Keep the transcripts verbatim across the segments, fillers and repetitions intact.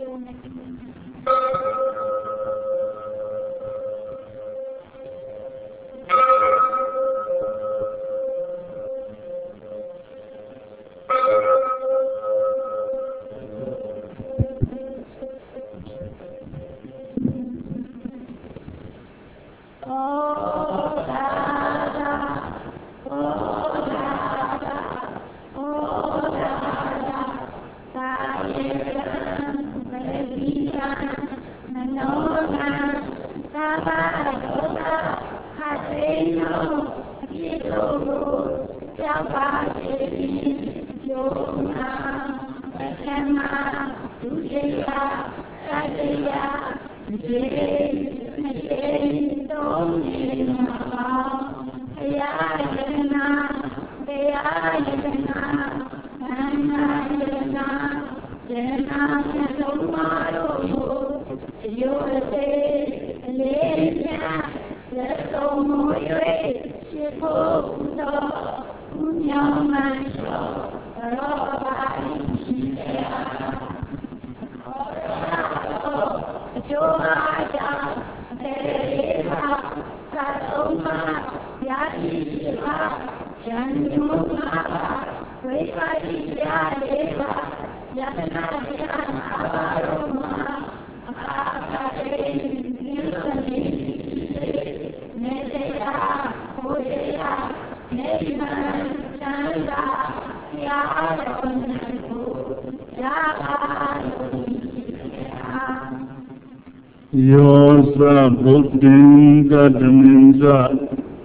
Yosa Buddhin Gadaminsa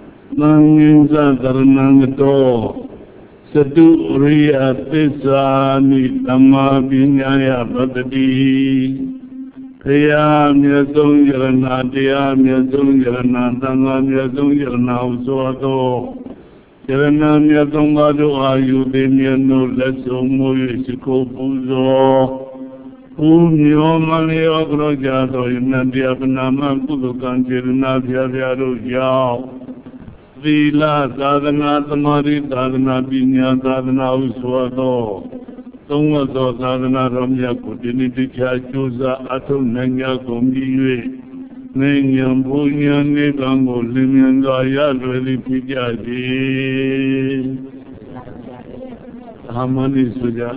Nanginsa Dharanangato Satu Uriya Tisani Dhamma Vinyaya Bhagati Kaya Myasung Yarana Daya Myasung Yarana Dhamma Myasung Yarana Uswato Yarana Myasung Badu Ayude Myanu Lesu Muyu Shiko Puzo Umyo Malaya Grojato Inandia Panama Kudukan Jirna Vyavyaru Yao Vila Sadhana Tamari Sadhana Vinya Sadhana Uswato Tungwato Sadhana Ramya Kutini Dikya Chusa Atum Nanya Kumbiwe Nanyam Punya Nikango Limyan Gaya Lweli Pijaji Hamani Suja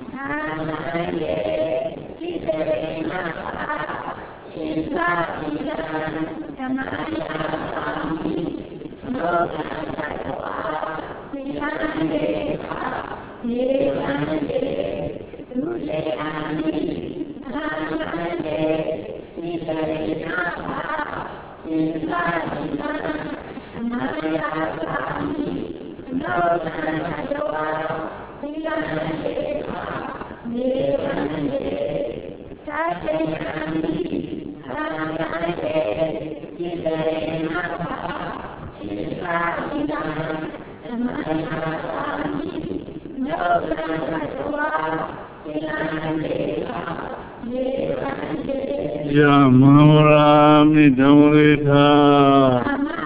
Ya Maharami Dhamrita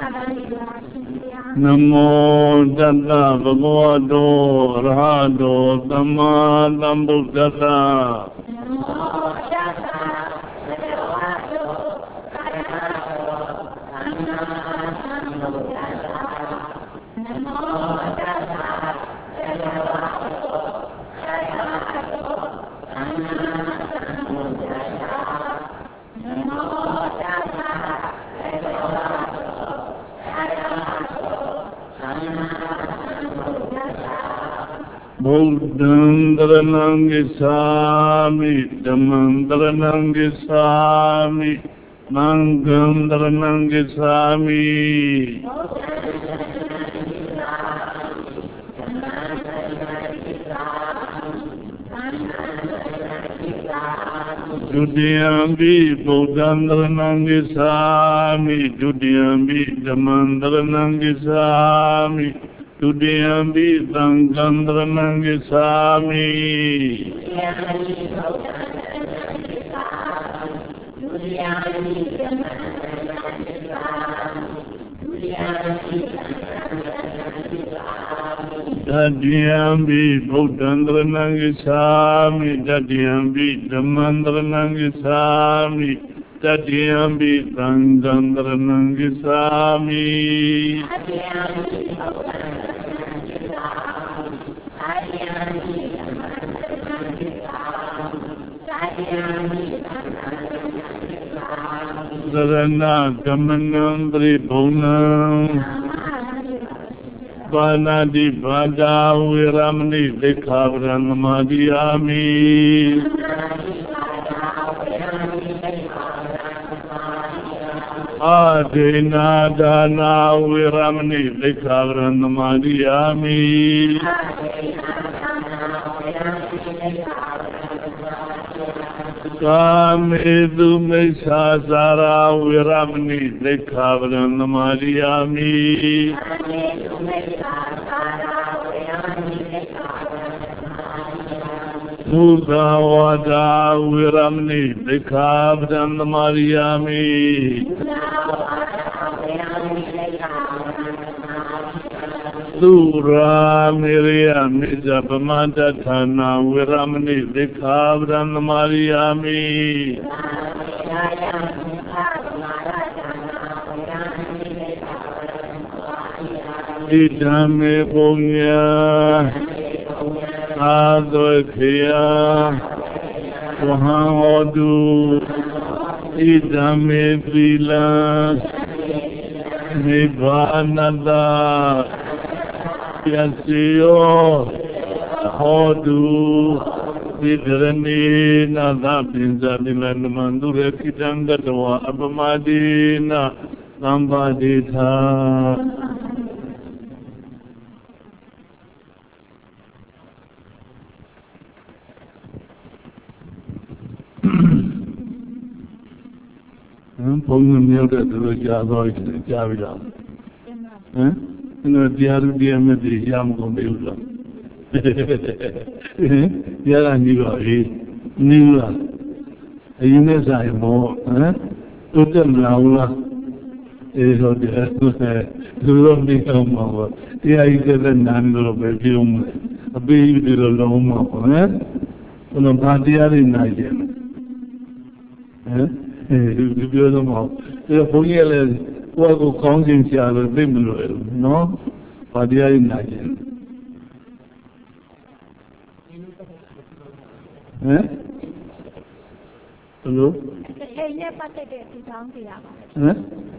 Namo Tata Bhagavato Arahato Dhamma Sambuddhassa Buddham Dharanam Gacchami, Dhammam Dharanam Gacchami, Sangham Dharanam Gacchami. Dutiyampi Buddham Dharanam Gacchami, Dutiyampi Dhammam Dharanam Gacchami, Dutiyampi Sangham Dharanam Gacchami. Tatyampi Buddhandranam Gacchami Tatyampi Dhammandranam Gacchami Tatyampi Sanghandranam Gacchami Sarana Gamanam Tribhunam Vanadi Vada Viramani Dekhavran Madhyami Adena Dana Viramani Dekhavran Madhyami Kamedu Mesasara Viramani Dekhavran Madhyami Sudhavada Viramani Dekhavran Madhyami Dura Miriya Mijapamata Thana Viramani Dekhavran Madhyami Idame Punya Advakhya Vahahodu Idame Pila Nibbanada Yasiyo Hodu Vidharani Nada Pinzadila Mandura Kitangatwa Abamadina Sambaditha Pongam Yoga to the Java Javida. Eh? No, Diaru Diamati Yam Computer. Yara Niva, Niva. A Unisa more, eh? Utam Laula is of the Lumi Home. Here I get a number of a film, a baby little Loma, eh? On a Pandiari Niger. Eh? You build them up. The Pogel work of conscience are the criminal, no? But they are in Niger. Eh? Hello? Eh?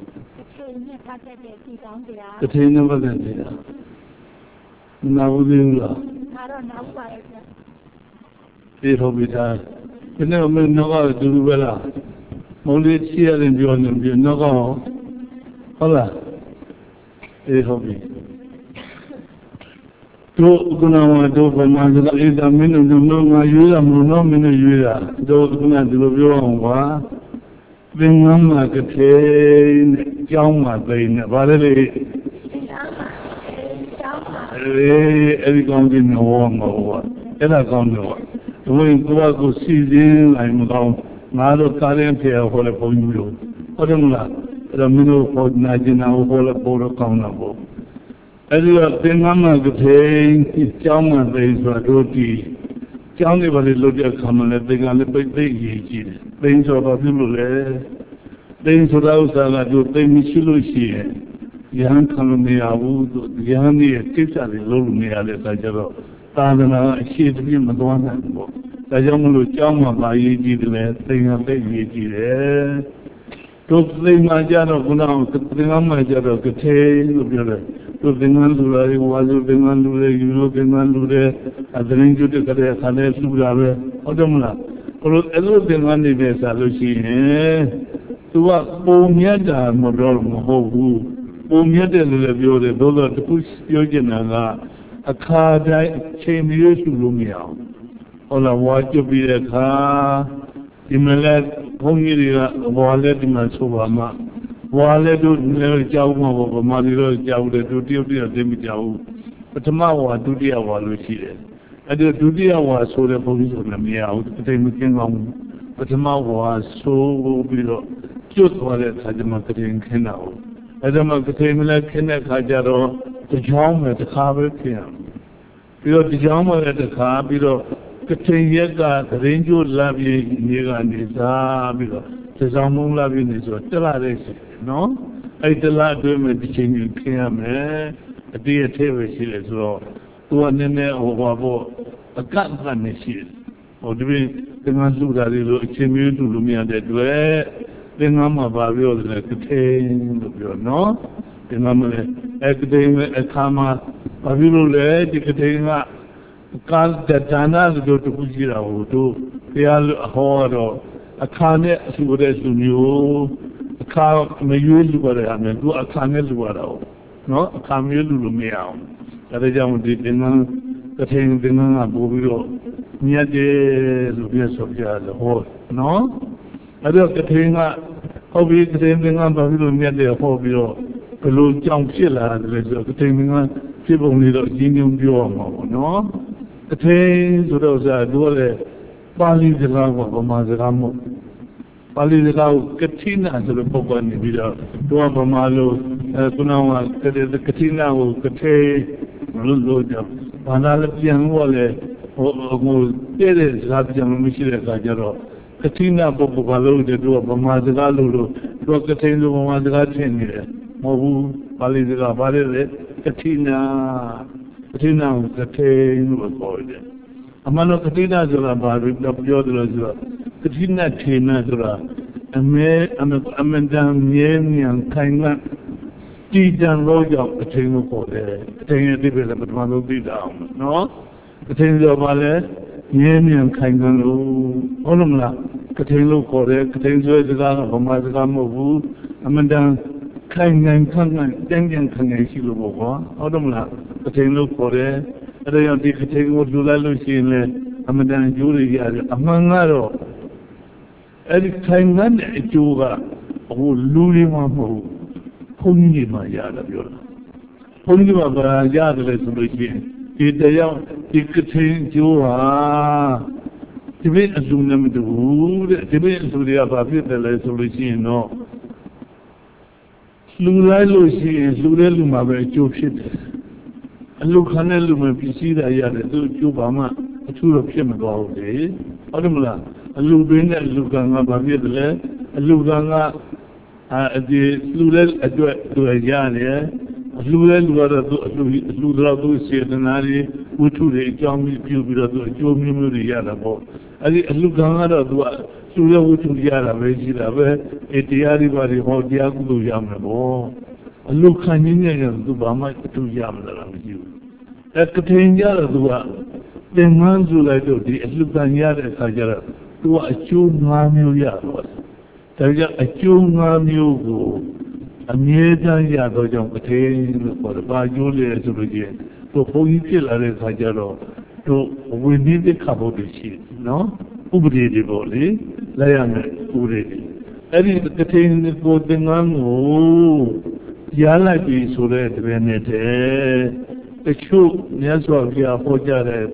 The train never got there. Now we will. I don't know why. It will be done. You never know how to do well. Only here in the audience, you know, hola, a hobby. Do Guna do for Mazda is a minute, no, my user, no minute user. Do Guna do your own wa. Bring them like a train, young my brain, Valerie. Every gone in the warm over. Ever gone over. The way you go season, I'm down. Mado Karen Pia for a Ponyo. Odamla, the Mino for Najina or a Polo Kaunabo. As you are saying, I'm not the pain, it's Jama days for Roti. Johnny was a little common, I think on the big day, things of a people there. Things of those that do things you see. Yan Kalumia would, Yanni, Tita, the Lumia, the Tajaro. Tadana, she's been the one. The young Jama by Yiji, the thing of the Yiji there. To bring my Jano Gunam, to bring on my Jado, to take to bring on to the was bring on to the European one to the Adrin to the Kane Sugave, Odomla. For a little bit on the best, I will see. To what Bomiada Model Mohu, Bomiada the Viola, Dola to push Yogina, a car chain used to Lumia. Ola watch you be a car. Imelet Pongiria, Wallet in my Sobama. Wallet do never Jauma of Madiro Jau, the duty of the Demijau. But tomorrow, duty of Waluchi. At the duty of was so the police on the meow, the same king on. But tomorrow was so below. Just what it had the marketing canal. As a marketing like Kenneth Hajaro, the Jom at the Harvard Kim. Piro Dijama at the car, Piro Katayaka, the Ranger Lavi, Niga, Piro, the Zamun Lavin is what tell us, no? I tell her to me the change in Kiam, a dear Tavis as well. One in there or a cat machine. Or doing the Mansuda, the Chimney to Lumia that way, the Nama Babio, the Catain, no? The Nama Academic, a Kama, Babilo, the Catain, Kan that Dana go to Kujira, to the Hor, a Kane, she would as you knew, a car may use what I mean, do a Kanel Waro, no? A Camille Lumia. That is young, the Catain, the Nana Bobio. Near the Lubias of the whole, no? I don't get him up. How we get him on Babylon near the hobby or Pelu Jump Shilla, the rest of the thing on people need a genium duomo, no? The things to those are dole, Bali the Lago of Mazaramo, Bali the Lao Katina to the Popan, Dua Pamalo, Kunawa, the Katina, Kate, Lulu, Panalapian Wale. There is Rajan Michele Gajaro. Katina Bobalo, the door of Mazagalo, Rocatain of Mazagatin, Mobu, Palida Vale, Katina, Katina, Katain was called. Amano Katina Zura, Yodra, Katina Tina Zura, and me, Amandan Yen and Kaina, Tijan Roja, Katina for the Katina development, Mano be down, no? Katina Vale, Yen and Kangaroo, Olumla, Katina Kore, Katina Zagana, Mazagamo, Amandan Kangan Kangan, Dangan Kangan Shilubo, Olumla, Katina Kore, they are dictating what you like to see in Amadan Julie, among other. Every time then a Juga, who Luli Mamu, Pungima Yada Yola. Pungima Yada resolution. Did the young dictating Jua? The way as you name the wood, the way as you have a bit the resolution, no. Lula Lucy and Luleluma were two shit. Look, Hanelum, if you see that you had a Jubama, a two of him about it. Odumla, a Lubin, a Luganga, Bavidle, a Luganga, the Lulel, a to a Yania, a Lulel, what a Ludra Lucy and Ali, who to the Jomi Pubida, Jomi Muriana. A Luganga, Lula, who to Yara, Vegila, a Diari, or Diagu Yamabo. Look, I mean, Dubama to Yamla with you. That contain Yaradua. Then Manzula do the Lukan Yara Sajara to a tune Mamu Yaros. There is a tune Mamu, a Mieta Yado Jam contain for the Bajulia to begin. To Poitil Are Sajaro, to we need a couple of sheets, no? Ubri di Boli, Layame, Uri. Every contain the golden one. Yala be so that Venete, the true Neswavia Hojare,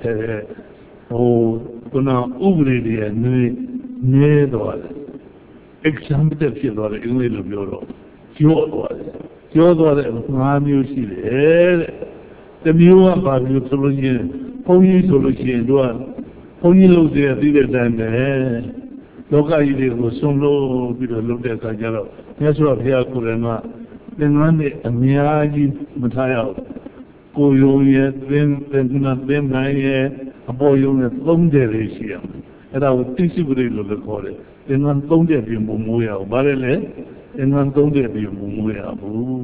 oh, Guna Ubri and Nedor. Example the Fiodor in Little Bureau. Fiodor, Fiodor and Mamu Chile, the Mua Babu Solution, Pony Solution, one, Pony Lose the bigger than the Loka was so low, with a look at Sajaro, Neswavia Kurema. Then one day, a Miyagi Mataya, go yet, then, then not them, I, a boy young at long derisium. And I would think you would look at it. Then one don't get you Mumuya, Barele, and one don't get you Mumuya.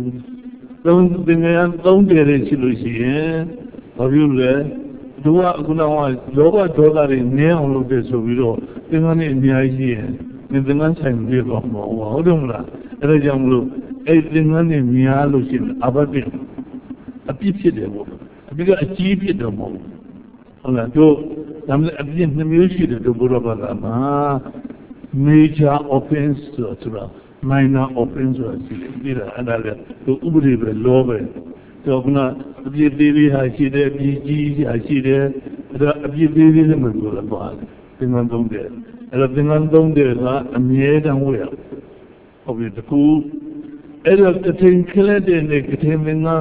Don't think I don't get it, Lucy, or you there. Do I go now? Lower dollar in near all of this of you, then on in the idea, and the lunch I'm here of more. Odumla, and a young look. Everything on the Mialusin, Abadin, a pity devil, a bigger achieve the moment. On a door, I'm the music of the Burabama, major offense to a minor offense to a city, and I to Ubri, Lover. So, not be baby, I see there, B G, I see there, a baby, the Mugula, thing on them there. And a thing on them there, a mere and well. Of the cool. Era Katin Killed and the Katimina,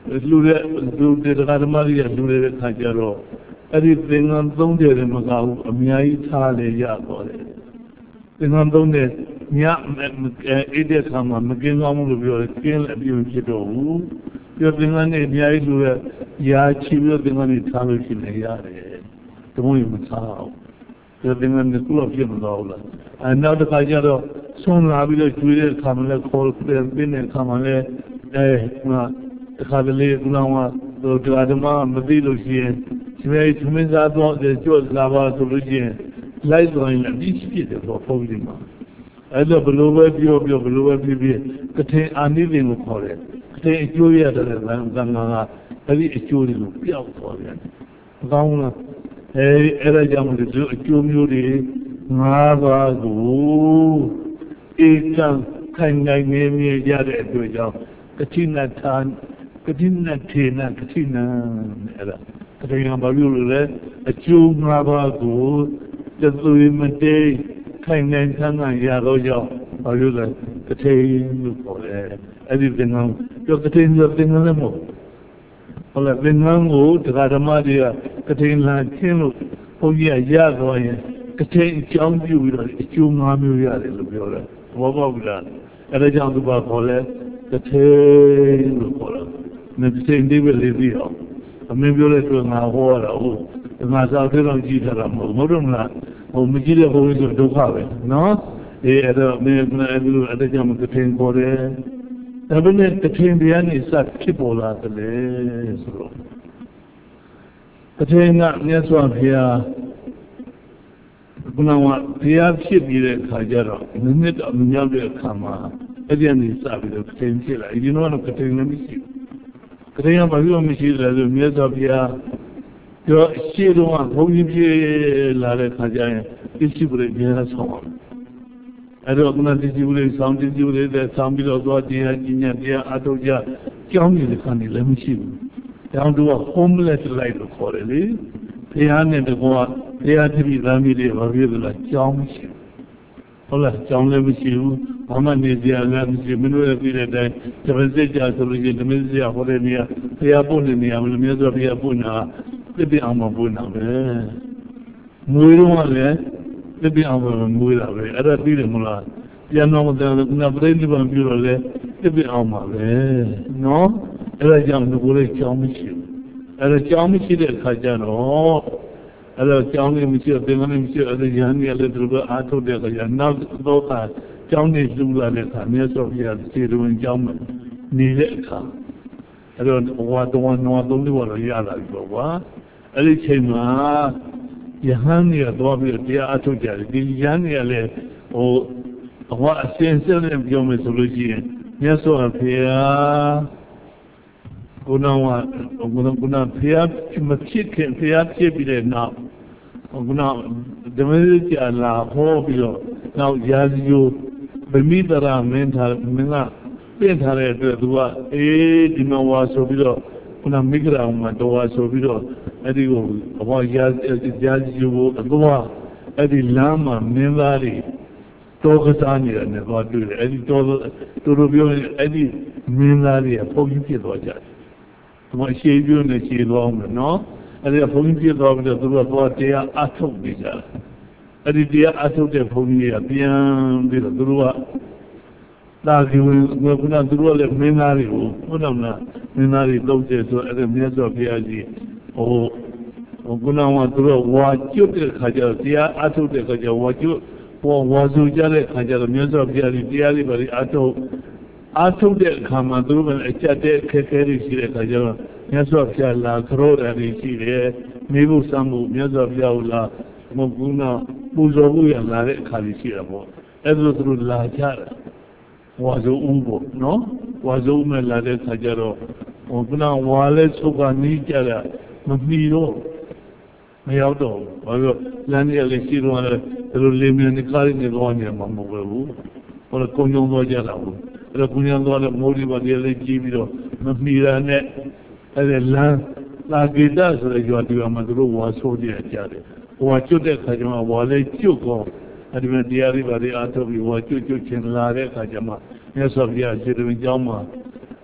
လူတဲ့လူတဲ့ဓမ္မကြီးကလူတဲ့ခါကျတော့အဲ့ဒီသင်္ကန်းသုံးတယ်လည်းမကဘူးအများကြီးထားလေရတော့တယ်သင်္ကန်းသုံးတယ်ညအဲ့ဒီခါမှာမကင်းကောင်းဘူးလို့ပြောတယ်ကင်းလည်းအပြည့်ဖြစ်တော့ဘူးပြောသင်္ကန်းနဲ့အများကြီးလူတဲ့ရာချီပြီးတော့သင်္ကန်းတွေထားလို့ရှိနေရတယ်တမုံမထားအောင်ပြောသင်္ကန်းနဲ့ကုလို့ဖြစ်မတော့ဘူးလားအဲနောက်တစ်ခါကျတော့ဆုံးလာပြီးတော့ကျွေးတဲ့ခါမှလည်းခေါ်ပြန်ပြင်းတဲ့ခါမှလည်းအဲမှာတခါတလေကုလောင်းကတို့ဓမ္မမသိလို့ရှိရင်ဒီမဲ့သမင်းစားတော့ကြွလာပါဆိုလို့ရှိရင်လိုက်သွားရင်လည်းဒီဖြစ်တယ်တော့ပုံပြီးမှာအဲ့တော့ဘလို့ပဲပြောပြောဘလို့ပဲဖြစ်ဖြစ်ကထင်အာနိသင်ကိုခေါ်တယ်ကထင်အကျိုးရတယ်လည်းသံဃာကအဲ့ဒီအကျိုးတွေကိုပျောက်သွားပြန်မကောင်းဘူးလားအဲအဲ့ဒါကြောင့်မို့လို့အကျိုးမျိုးတွေငါးပါးကိုဧကံခိုင်နိုင်နေမြင်ရတဲ့အတွက်ကြောင့်ကတိနထာကတိနထေနကတိနအဲ့ဒါကတိကဘာလို့လဲအကျိုးငါးပါးကိုတသွေမတေးခိုင်နိုင်ဆန်းဆန်းရတော့ကြောင့်ဘာလို့လဲကတိလို့ခေါ်တယ်အဲ့ဒီသင်္ကန်းပြောကတိဆိုသင်္ကန်းလည်းမဟုတ်ဟုတ်လားသင်္ကန်းကိုတရားဓမ္မတွေကကတိလာချင်းလို့ဘုန်းကြီးကရသွားရင်ကတိအကြောင်းပြုပြီးတော့အကျိုးငါးမျိုးရတယ်လို့ပြောတယ်ဘောပေါက်လားအဲ့ဒါကြောင့်သူကခေါ်လဲကတိလို့ခေါ်တယ်မသိသေးပဲလေပြီးအောင်အမင်းပြောတဲ့ဆိုငါဟောတာဟုတ်ငါစားသေးတော့ကြည့်ထားတာမဟုတ်မဟုတ်မလားဟိုမကြည့်တဲ့ဘုန်းကြီးဆိုဒုက္ခပဲနော်အေးအဲ့တော့မင်းအဲ့ဒီလိုအဲ့ဒါကြောင့်ကတိခေါ်တယ်ဒါပေမဲ့ကတိတရားနေစဖြစ်ပေါ်လာတယ်ဆိုတော့ကတိကမြတ်စွာဘုရားဘုရားကဘုရားဖြစ်ပြီးတဲ့အခါကျတော့မိနစ်တော့မမြောက်တဲ့အခါမှာအဲ့ဒီအနေစပြီးတော့ကတိဖြစ်လာဒီတော့ကတိလည်းမရှိဘူးကတိကဘာလို့မရှိလဲဆိုမြတ်စွာဘုရားပြောရှေ့တော့ဘုန်းကြီးဖြစ်လာတဲ့ခါကျရင်ပစ္စည်းပရိယေဆောင်းအောင်အဲ့တော့ခုနပစ္စည်းပရိဆောင်းပစ္စည်းပရိတဲ့ဆောင်းပြီးတော့သွားတရားကြီးညာတရားအထုတ်ကြကြောင်းနေတဲ့ခါနေလည်းမရှိဘူးကြောင်းတော့ homeless လိုက်လို့ခေါ်တယ်လေဘုရားနဲ့တကွာဘုရားတပည့်သားမိတွေဘာဖြစ်လဲကြောင်းမရှိဘူးဟုတ်လားကြောင်းလည်းမရှိဘူးဘာမှနေစရာလည်းမရှိမင်းတို့ရဲ့ပြတဲ့အတိုင်းတပည့်စစ်ကြဆိုလို့ရှိရင်တပည့်စစ်ဟောတဲ့နေရာဘုရားပို့တဲ့နေရာမလို့မြတ်စွာဘုရားပို့တာပြပြအောင်မပို့တာပဲမွေးတော့လည်းပြပြအောင်မွေးတာပဲအဲ့ဒါသိတယ်မလားပြန်တော့တဲ့ကနပရိနိဗ္ဗာန်ပြုတော့လေပြပြအောင်ပါပဲနော်အဲ့ဒါကြောင့်ဒီကိုယ်လေးကြောင်းမရှိဘူးအဲ့ဒါကြောင်းမရှိတဲ့အခါကျတော့အဲ့တော့ကြောင်းနေမရှိတော့သင်္ကန်းနေမရှိတော့အဲ့ဒီရဟန်းကြီးလည်းသူတို့အားထုတ်တဲ့အခါကျနောက်တော့ကကြောင်းနေလှူလာတဲ့အခါမြတ်စွာဘုရားခြေတော်ဝင်ကြောင်းနေတဲ့အခါအဲ့တော့ဝါတော်နွားသုံးလေးဝါတော့ရလာပြီပေါ့ကွာအဲ့ဒီချိန်မှာယဟန်ကြီးကတော့ပြီးတရားအထုတ်ကြတယ်ဒီယဟန်ကြီးကလည်းဟိုအဝအစင်စက်နဲ့ပြောမယ်ဆိုလို့ရှိရင်မြတ်စွာဘုရားဘုရားကဘုရားဘုရားဘုရားမဖြစ်ခင်ဘုရားဖြစ်ပြီးတဲ့နောက်ဘုရားဓမ္မစကြာလာဟောပြီးတော့နောက်ရာဇဂိုဗမိတရာမင်းထားမင်းကပြင်ထားတဲ့အတွက်သူကအေးဒီမှာဝါဆိုပြီးတော့ခုနမိဂရာမှာတော်ဝါဆိုပြီးတော့အဲ့ဒီကိုဘောရာရာဇဂိုကိုအတော့အဲ့ဒီလမ်းမှာမင်းသားတွေတော်ကစားနေတယ်တော့တွေ့တယ်အဲ့ဒီတော်သူတို့ပြောရင်အဲ့ဒီမင်းသားတွေကပုံကြီးဖြစ်သွားကြတယ်ဒီမှာရှေးပြုနေရှေးသွားအောင်နော်အဲ့ဒီပုံကြီးဖြစ်သွားပြီးတော့သူတို့ကတော့တရားအထုတ်နေကြတယ်အဲ့ဒီတရားအထုတ်တဲ့ဘုန်းကြီးကပြန်ပြီးတော့သူတို့ကသာဇီဝင်ကခုနသူတို့လည်းမင်းသားတွေကိုဟုတ်တယ်မလားမင်းသားတွေလုံးကျဆိုအဲ့ဒီမြတ်စွာဘုရားကြီးဟိုဟိုခုနကသူတို့ဝါကျွတ်တဲ့ခါကျတော့တရားအထုတ်တဲ့ခါကျဝါကျွတ်ပေါ်ဝါစုကြတဲ့ခါကျတော့မြတ်စွာဘုရားကြီးတရားတွေပါလေအထုတ်အထုတ်တဲ့အခါမှာသူတို့ကအကြက်တဲ့ခက်ခဲတွေရှိတဲ့ခါကျတော့မြတ်စွာဘုရားလာခရောတာတွေရှိတယ်မိဖို့စမ်းဖို့မြတ်စွာဘုရားလာမကုနာပူဇော်ဖို့ရလာတဲ့အခါကြီးရှိတာပေါ့အဲ့ဒါသူတို့လာကြတယ်ဝါစုဦးပေါ့နော်ဝါစုဦးမဲ့လာတဲ့ခါကျတော့ဟိုကနဝါလဲဆုတ်ကနီးကြတာမမီတော့မရောက်တော့ဘာလို့လမ်းရလေးရှိတော့လည်းဒီလိုလေးမြန်ကားရင်းနေတော့နေမှာမဟုတ်ဘူးဟိုကုန်းကုန်းသွားကြတာဘူးအဲ့တော့ကုန်းကုန်းသွားလည်းမိုးဒီပါလေးလေးကြီးပြီးတော့မမီတာနဲ့အဲ့ဒါလမ်းလာဂေတဆိုတဲ့ရွာတူမှာသူတို့ဝါဆိုးကြကြတယ်ဝါကျွတ်တဲ့ခါကျမှဝါလေးကျွတ်ကောအဲ့ဒီမှာတရားတွေပါလေအားထုတ်ပြီးဝါကျွတ်ကျွတ်ချင်းလာတဲ့ခါကျမှမြတ်စွာဘုရားခြေတော်ကြောင်းမှာ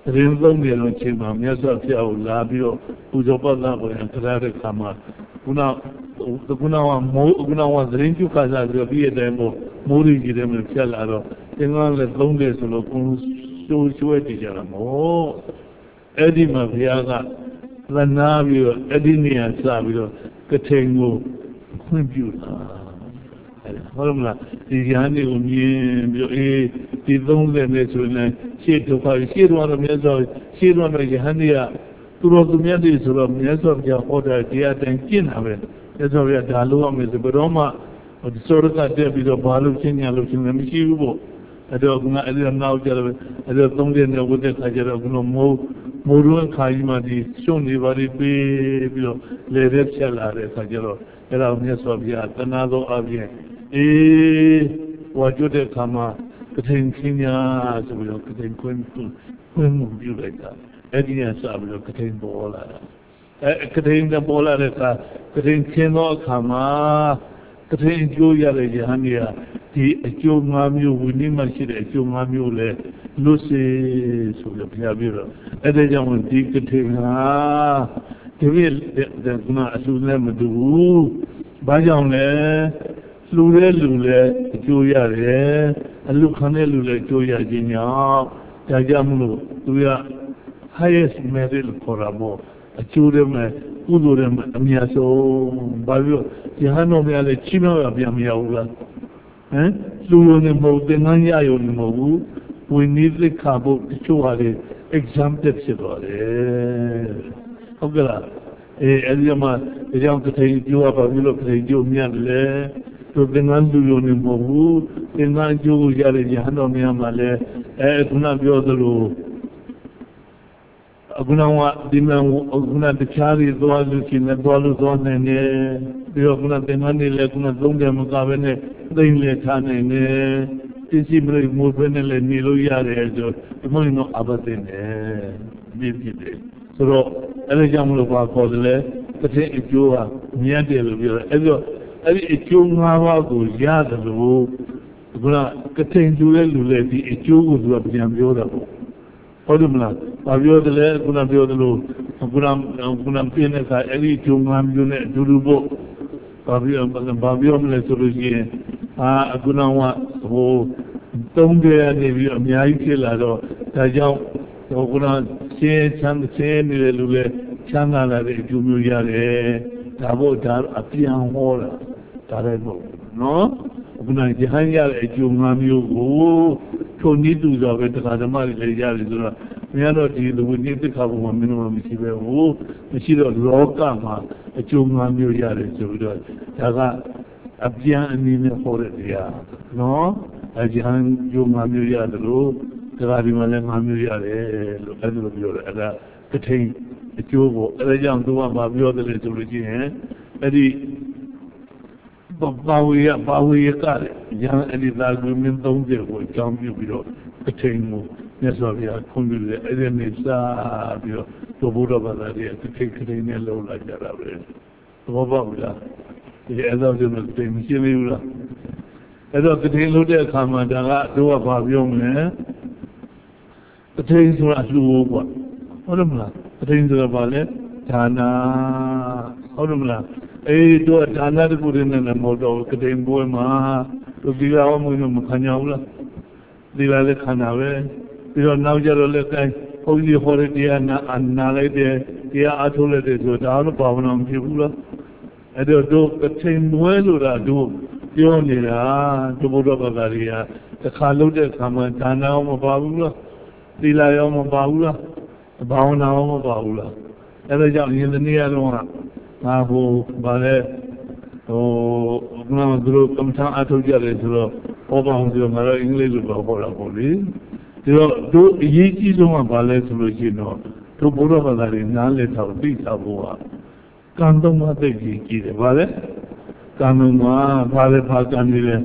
ရင်သုံးနေလုံးချိန်မှာမြတ်စွာဘုရားကိုလာပြီးတော့ပူဇော်ပတ်သားကိုရင်တရားတဲ့ခါမှာခုနခုနကမိုးခုနကသတင်းကျုပ်ခါစားပြီးတော့ပြီးတဲ့မိုးမိုးရီကြီးတယ်မျိုးဖြတ်လာတော့သင်္ကန်းလည်းသုံးတယ်ဆိုလို့ကိုရှိုးရွှဲတည်ကြတာမို့အဲ့ဒီမှာဘုရားကလနာပြီးတော့အဲ့ဒီနေရာစပြီးတော့ကထိန်ကိုခွင့်ပြုတာဟုတ်မလားဒီရဟန်းတွေကိုမြင်ပြီးအေးဒီသုံးတယ်နဲ့ဆိုရင်ရှေ့ဒုက္ခရှေ့တော့မြတ်စွာရှေ့တော့ရဟန်းတွေကသူတော်သူမြတ်တွေဆိုတော့မြတ်စွာဘုရားဟောတာတရားတိုင်းကျင့်တာပဲမြတ်စွာဘုရားဒါလို့ရမယ်ဆိုဘယ်တော့မှစောရကတက်ပြီးတော့ဘာလို့ရှင်းညာလို့ရှင်းလည်းမရှိဘူးပေါ့အဲ့တော့ကအဲ့ဒီနောက်ကြတော့အဲ့တော့သုံးတဲ့နဲ့ဝတ်တဲ့ခါကျတော့ကမိုးမိုးရွန်းခါကြီးမှဒီရှုံနေပါလိပြီးပြီးတော့လေရက်ဖြတ်လာတဲ့ခါကျတော့အဲ့ဒါမြတ်စွာဘုရားတဏှာသောအပြင်အေးဝါကျွတ်တဲ့ခါမှာကထိန်ခင်းညာဆိုပြီးတော့ကထိန်ခွင်းခွင်းမှုပြုလိုက်တာအဲ့ဒီကစပြီးတော့ကထိန်ပေါ်လာတာအဲကထိန်ပေါ်လာတဲ့အခါကထိန်ခင်းသောအခါမှာကထိန်အကျိုးရတဲ့ယဟန်ကြီးကဒီအကျိုး၅မျိုးဝိနည်းမှရှိတဲ့အကျိုး၅မျိုးလဲလွတ်စေဆိုပြီးဘုရားပြောတော့အဲ့ဒါကြောင့်ဒီကထိန်ဟာဒီပြည့်ကအလှလည်းမတူဘူးဘာကြောင့်လဲလူတဲ့လူလည်းအကျိုးရတယ်အလူခံတဲ့လူလည်းအကျိုးရခြင်းကြောင့်ဒါကြောင့်မလို့သူက highest merit ခေါ်တာမို့အကျိုးတွေမဲ့ကုသိုလ်တွေမဲ့အများဆုံးဘာလို့ယဟန်တော်များလည်းချိမြောက်ရပြန်မရဘူးလားဟမ်လူရုံနဲ့မဟုတ်သင်္ကန်းရရုံနဲ့မဟုတ်ဘူးဝိနည်းသိက္ခာပုဒ်တချို့ဟာလေ exempted ဖြစ်သွားတယ်ဟုတ်ကဲ့လားအေးအဲ့ဒီမှာဒီကြောင့်ကတိကျိုးပါဘူးလို့ကတိကျိုးမြတ်လေသူသင်္ကန်းလူရုံနဲ့မဟုတ်ဘူးသင်္ကန်းကျိုးကိုရတဲ့ယဟန်တော်များမှာလည်းအဲခုနပြောသလိုအခုနောက်ဒီမှာအခုနတခြားတွေသွားလို့ရှိနေသွားလို့သွားနေတယ်ပြီးတော့ခုနသင်္ကန်းတွေလည်းခုနသုံးတယ်မကဘဲနဲ့သိမ့်လေထားနေတယ်သိစီမလို့မိုးဖဲနဲ့လည်းနေလို့ရတယ်ဆိုဒီမလို့တော့အဘသိနေမြည်ဖြစ်တယ်ဆိုတော့အဲ့ဒါကြောင့်မလို့ဘာခေါ်တယ်လဲတစ်ထည့်အကျိုးကမြတ်တယ်လို့ပြောတယ်အဲ့တော့အဲ့ဒီအကျိုး၅ပါးကိုရတယ်လို့ခုနကထိန်ကျူတဲ့လူလည်းဒီအကျိုးကိုသူကပြန်ပြောတာပေါ့ဟုတ်တယ်မလားဘာပြောတယ်လဲခုနပြောတယ်လို့ခုနခုနပြင်းတဲ့အခါအဲ့ဒီကျုံငါမျိုးနဲ့အတူတူပေါ့ဘာပြောဘာပြောမလဲဆိုလို့ရှိရင်အာအခုနောက်ဟိုသုံးကြရနေပြီးအများကြီးဖြစ်လာတော့ဒါကြောင့်ဟိုခုနရှင်းချမ်းရှင်းနေတဲ့လူလည်းချမ်းသာလာတဲ့အကျိုးမျိုးရတယ်ဒါဖို့ဒါအပြန်ဟောတာဒါလည်းပေါ့နော်ခုနရဟန်းရတဲ့အကျိုးငါမျိုးကိုထုံနည်းတူစွာပဲတရားဓမ္မတွေလည်းရတယ်ဆိုတော့မင်းတို့ဒီလူနည်းသိက္ခာပုံမှာမင်းတို့မရှိပဲဟိုမရှိတော့လောကမှာအကျိုးငါမျိုးရတယ်ဆိုပြီးတော့ဒါကအပြန်အနည်းနဲ့ဟောတဲ့တရားနော်အကျဉ်းကျိုးငါမျိုးရတယ်လို့တရားဒီမှာလည်းငါမျိုးရတယ်လို့အဲ့လိုပြောတယ်အဲ့ဒါကထိန်အကျိုးကိုအဲ့ဒါကြောင့်သူကမပြောတယ်လို့ဆိုလို့ရှိရင်အဲ့ဒီဘာဝေယဘာဝေယကရန်အဒီသာဂုမင်းသုံးချက်ကိုအကြောင်းပြုပြီးတော့ကထိန်ကိုမြတ်စွာဘုရားခွင့်ပြုတယ်အဲ့ဒီနေစားပြီးတော့ဘုရားဘာသာရဲ့ကထိန်ကထိန်နဲ့လုံးလိုက်ကြတာပဲသဘောပေါက်လားဒီအဲ့တော့ကျွန်တော်ကထိန်မရှိဘူးလားအဲ့တော့ကထိန်လို့တဲ့အခါမှာဒါကတို့ကဘာပြောမလဲကထိန်ဆိုတာလူဟုတ်ကွာဟုတ်တယ်မလားကထိန်ဆိုတာဘာလဲဒါနာဟုတ်တယ်မလားအေးတို့ဒါနတခုရင်းနဲ့မဟုတ်တော့ကတိန်ပွဲမှာတို့ဒီကောင်မှုမခံကြဘူးလားဒီလာလည်းခံတာပဲပြီးတော့နောက်ကြတော့လည်းအဲဘုန်းကြီးဟောတဲ့တရားနာနာလိုက်တယ်တရားအားထုတ်လိုက်တယ်ဆိုဒါတော့ဘာဝနာမဖြစ်ဘူးလားအဲ့တော့တို့ကတိန်ပွဲဆိုတာတို့ပြောနေတာတို့ဘုရားဘာသာတွေကတစ်ခါလုပ်တဲ့အခါမှာဒါနရောမပါဘူးလားသီလရောမပါဘူးလားဘာဝနာရောမပါဘူးလားအဲ့ဒါကြောင့်ယင်းနေ့ရတော့ငါဟိုဗာလဲဟိုငါတို့ကမ္ဘာအထုတ်ကြတယ်ဆိုတော့ဟောပါအောင်ဆိုတော့ငါတို့အင်္ဂလိပ်လိုပဲဟောတာပေါ့လေဒီတော့တို့အရေးကြီးဆုံးကဗာလဲဆိုလို့ရှိရင်တော့တို့ဘုရားဘာသာတွေနားလည်ထားသိထားဖို့ကကံသုံးပါးသိကြည့်ကြည့်တယ်ဗာလဲကံသုံးပါးဗာလဲဘာကံတွေလဲ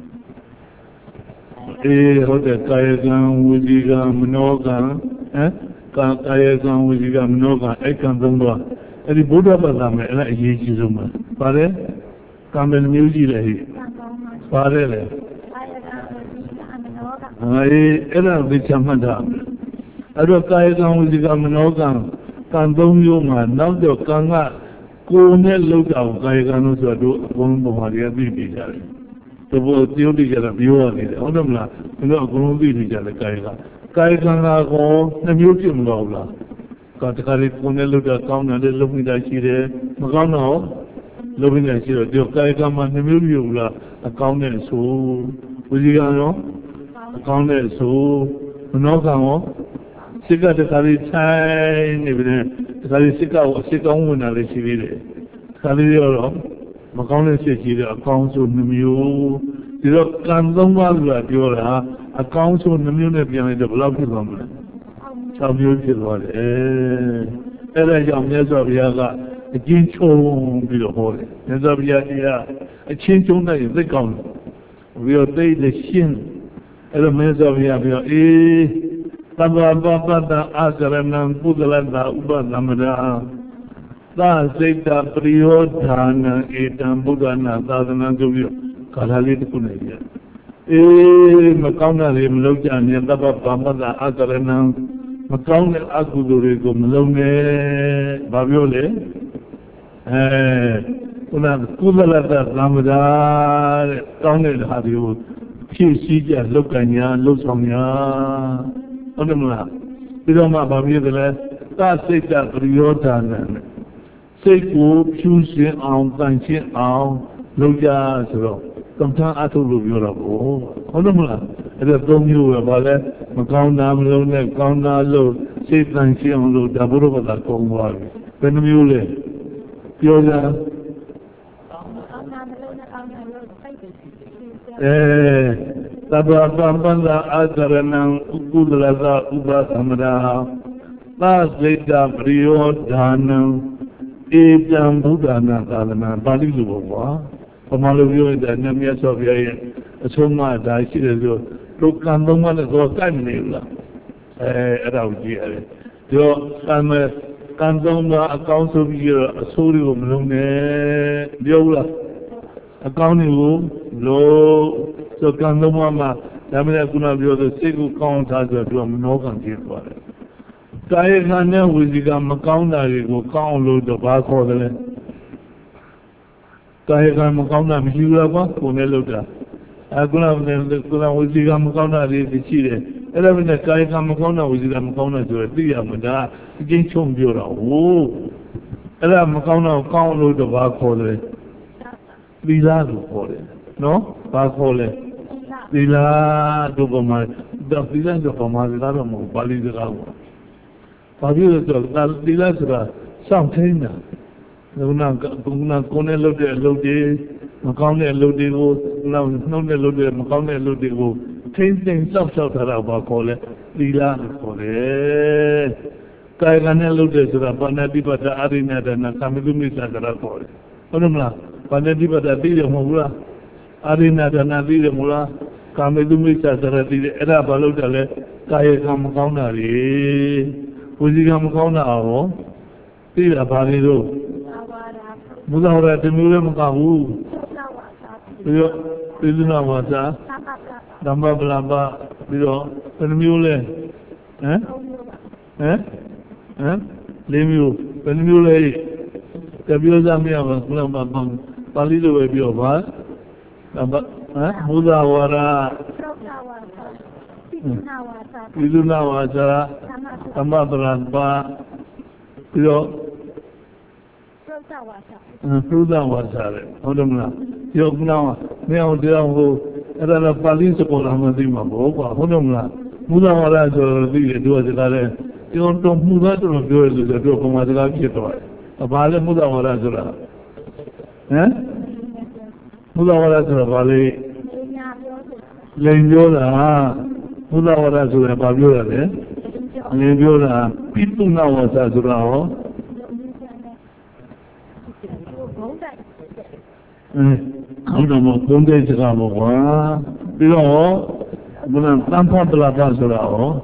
အေးဟုတ်တယ်ကာယကံဝစီကံမနောကံဟမ်ကာယကံဝစီကံမနောကံအဲ့ကံသုံးပါးအဲ့ဒီဘုရားဘာသာမှာအဲ့ဒါအရေးကြီးဆုံးပါပါတယ်ကံပဲမျိုးကြီးလေဟိပါတယ်လေအေးအဲ့ဒါသိချမှတ်တာအဲ့တော့ကာယကံဝစီကံမနောကံကံသုံးမျိုးမှာနောက်တော့ကံကကိုယ်နဲ့လောက်တာကိုကာယကံလို့ဆိုတော့အကုန်လုံးပုံမှားတွေကသိနေကြတယ်တဘောတရုတ်တိကျတော့ပြောရနေတယ်ဟုတ်တယ်မလားဘယ်တော့အကုန်လုံးသိနေကြတယ်ကာယကံကာယကံကောနှမျိုးဖြစ်မလို့လားကတခါလေးကိုယ်နဲ့လောက်တာကောင်းတယ်လုံမိတာရှိတယ်မကောင်းတော့လုံမိတာရှိတော့ဒီကာယကံမှာနှမျိုးမျိုးလားအကောင်းနဲ့ဆိုဝစီကံရောအကောင်းနဲ့ဆိုမနောကံရောစိတ်ကတခါလေးထိုင်နေပြီတခါလေးစိတ်ကောစိတ်ကောင်းဝင်လာလေးရှိသေးတယ်တခါလေးရောတော့မကောင်းတဲ့စိတ်ရှိတယ်အကောင်းဆိုနှမျိုးဒီတော့ကံသုံးပါးဆိုတာပြောတာအကောင်းဆိုနှမျိုးနဲ့ပြန်လိုက်တော့ဘယ်လောက်ဖြစ်သွားမလဲ၆မျိုးဖြစ်သွားတယ်အဲဒါကြောင့်မြတ်စွာဘုရားကအကျဉ်းချုပ်ပြီးတော့ဟောတယ်မြတ်စွာဘုရားတရားအချင်းချုပ်နိုင်ရင်သိကောင်းတယ်ပြီးတော့သိတဲ့ရှင်းအဲ့တော့မြတ်စွာဘုရားပြောအေးသဗ္ဗပပတ္တအာကရဏံပုဒ္ဒလတ္တဥပသမဒာသာစိတ်တပရိယောဓာနံဧတံဘုဒ္ဓနာသာသနာဆိုပြီးကာလလေးတစ်ခုနေပြအေးမကောင်းတာတွေမလုပ်ကြနဲ့သဗ္ဗပပတ္တအာကရဏံမကောင်းတဲ့အကုသိုလ်တွေကိုမလုပ်နဲ့ဘာပြောလဲအဲခုနကကုသလတ္တသမ္ပဒါတဲ့ကောင်းတဲ့ဟာတွေကိုဖြည့်ဆည်းကြလောက်ကညာလောက်ဆောင်ညာဟုတ်တယ်မလားပြီးတော့မှဘာဖြစ်လဲသစိတ်တပရိယောဓာနံစိတ်ကိုဖြူစင်အောင်တန်ရှင်းအောင်လုပ်ကြဆိုတော့ကမ္ဘာအထုလို့ပြောတော့ဟုတ်တယ်မလားအဲ့ဒါသုံးမျိုးပဲဗာလဲမကောင်းတာမလုပ်နဲ့ကောင်းတာလို့စိတ်တန်ရှင်းအောင်လုပ်ဒါဘုရားဘာသာကောင်းသွားပြီဘယ်နှမျိုးလဲပြောကြအဲသဗ္ဗပပန္နအာကရဏံဥကုလသဥပသမဒာသာစိတ်တပရိယောဓာနံဧတံဘုဒ္ဓနာသာသနာပါဠိလိုပေါ့ကွာပမာလိုပြောတဲ့နမြတ်စွာဘုရားရဲ့အဆုံးအမဒါရှိတယ်ဆိုလောကံသုံးပါးနဲ့တော့ကိုက်မနေဘူးလားအဲအဲ့ဒါကိုကြည့်ရတယ်ဒီတော့ကံမဲ့ကံသုံးပါးအကောင်းဆိုပြီးတော့အဆိုးတွေကိုမလုံးနဲ့ပြောဘူးလားအကောင်းတွေကိုလို့ဆိုကံသုံးပါးမှာဒါမှလည်းခုနပြောတဲ့စိတ်ကိုကောင်းထားဆိုတော့မနောကံဖြစ်သွားတယ်ကာယကံနဲ့ဝစီကံမကောင်းတာတွေကိုကောင်းလို့တော့ဘာခေါ်တယ်လဲကာယကံမကောင်းတာမရှိဘူးလားကွာကိုယ်နဲ့လုပ်တာအခုနကခုနဝစီကံမကောင်းတာတွေရှိတယ်အဲ့ဒါနဲ့ကာယကံမကောင်းတာဝစီကံမကောင်းတာဆိုတော့သိရမှာဒါအချင်းချုံပြောတာဟိုးအဲ့ဒါမကောင်းတော့ကောင်းလို့တော့ဘာခေါ်တယ်သီလကိုခေါ်တယ်နော်ဘာခေါ်လဲသီလတို့ပမာဒါသီလတို့ပမာဒါတော့မဟုတ်ပါဠိစကားကိုဘာဖြစ်လို့ဆိုတော့သီလဆိုတာစောင့်ထိန်းတာခုနကခုနကိုယ်နဲ့လုပ်တဲ့အလုပ်တွေမကောင်းတဲ့အလုပ်တွေကိုနောက်နှုတ်နဲ့လုပ်တဲ့မကောင်းတဲ့အလုပ်တွေကိုထိန်းသိမ်းစောင့်ရှောက်ထားတာဘာခေါ်လဲသီလလို့ခေါ်တယ်ကာယကံနဲ့လုပ်တဲ့ဆိုတာပါဏာတိပတ္တအာရိဏဒနာသမေတုမိစ္ဆာကရခေါ်တယ်ဟုတ်တယ်မလားပါဏာတိပတ္တသိတယ်မဟုတ်ဘူးလားအာရိဏဒနာသိတယ်မဟုတ်လားကာမေတုမိစ္ဆာကရသိတယ်အဲ့ဒါဘာလို့တယ်လဲကာယကံမကောင်းတာတွေဝစီကံမကောင်းတာရောသိတာဘာတွေလို့ဘုရားဟောတဲ့မျိုးလည်းမကောင်းဘူးပြီးတော့ပိဿနာဝါစာဓမ္မပလပပြီးတော့ဘယ်မျိုးလဲဟမ်ဟမ်ဟမ်လေးမျိုးဘယ်မျိုးလဲကြပြောစားမရဘူးဘုရားပါဠိလိုပဲပြောပါဓမ္မဟမ်ဘုရားဝါဒပိဿနာဝါစာဓမ္မပလပပြီးတော့သုဒ္ဓဝါစာလေဟုတ်တယ်မလားဒီကနောမင်းအောင်တရားဟိုအဲ့ဒါလည်းပါဠိစကားလာမသိမှာဘောကွာဟုတ်တယ်မလားမူလဝါဒဆိုတော့သိတယ်သူကစကားလဲဒီတော့မူလတော့ပြောရလို့ဆိုတော့ပမာစကားဖြစ်သွားတယ်ဘာလဲမူလဝါဒဆိုတာဟမ်မူလဝါဒဆိုတာဘာလဲလိန်ပြောတာမူလဝါဒဆိုတာဘာပြောရလဲလိန်ပြောတာပိတုနာဝါစာဆိုတာဟောဟုတ်တယ်မဟုတ်တဲ့စကားပေါ့ကွာပြီးတော့ဘုရားတန်ဖတ်လာတာဆိုတာဟော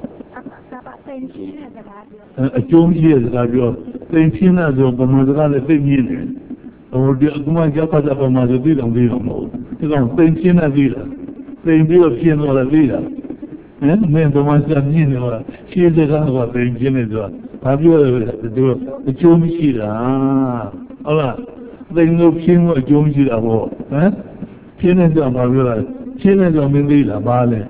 အကျိုးကြီးရဲ့စကားပြောသိချင်းတဲ့ဆိုပမာစကားလည်းသိမြင်တယ်ဟိုဒီအကူမကြောက်ပါကြပမာဆိုသိတော့သိတော့မဟုတ်ဒီကောင်သိချင်းတဲ့သိလားသိပြီးတော့ပြင်းသွားတယ်သိလားဟင်မင်းတော့မှစမြင်နေပါရှင်းစကားကသိချင်းနေဆိုဘာပြောလဲသူအကျိုးမရှိတာဟုတ်လားသိလို့ဖြင်းလို့အကျိုးမရှိတာပေါ့ဟမ်ဖြင်းနေတော့ဘာပြောလဲဖြင်းနေတော့မင်းသိလားဘာလဲ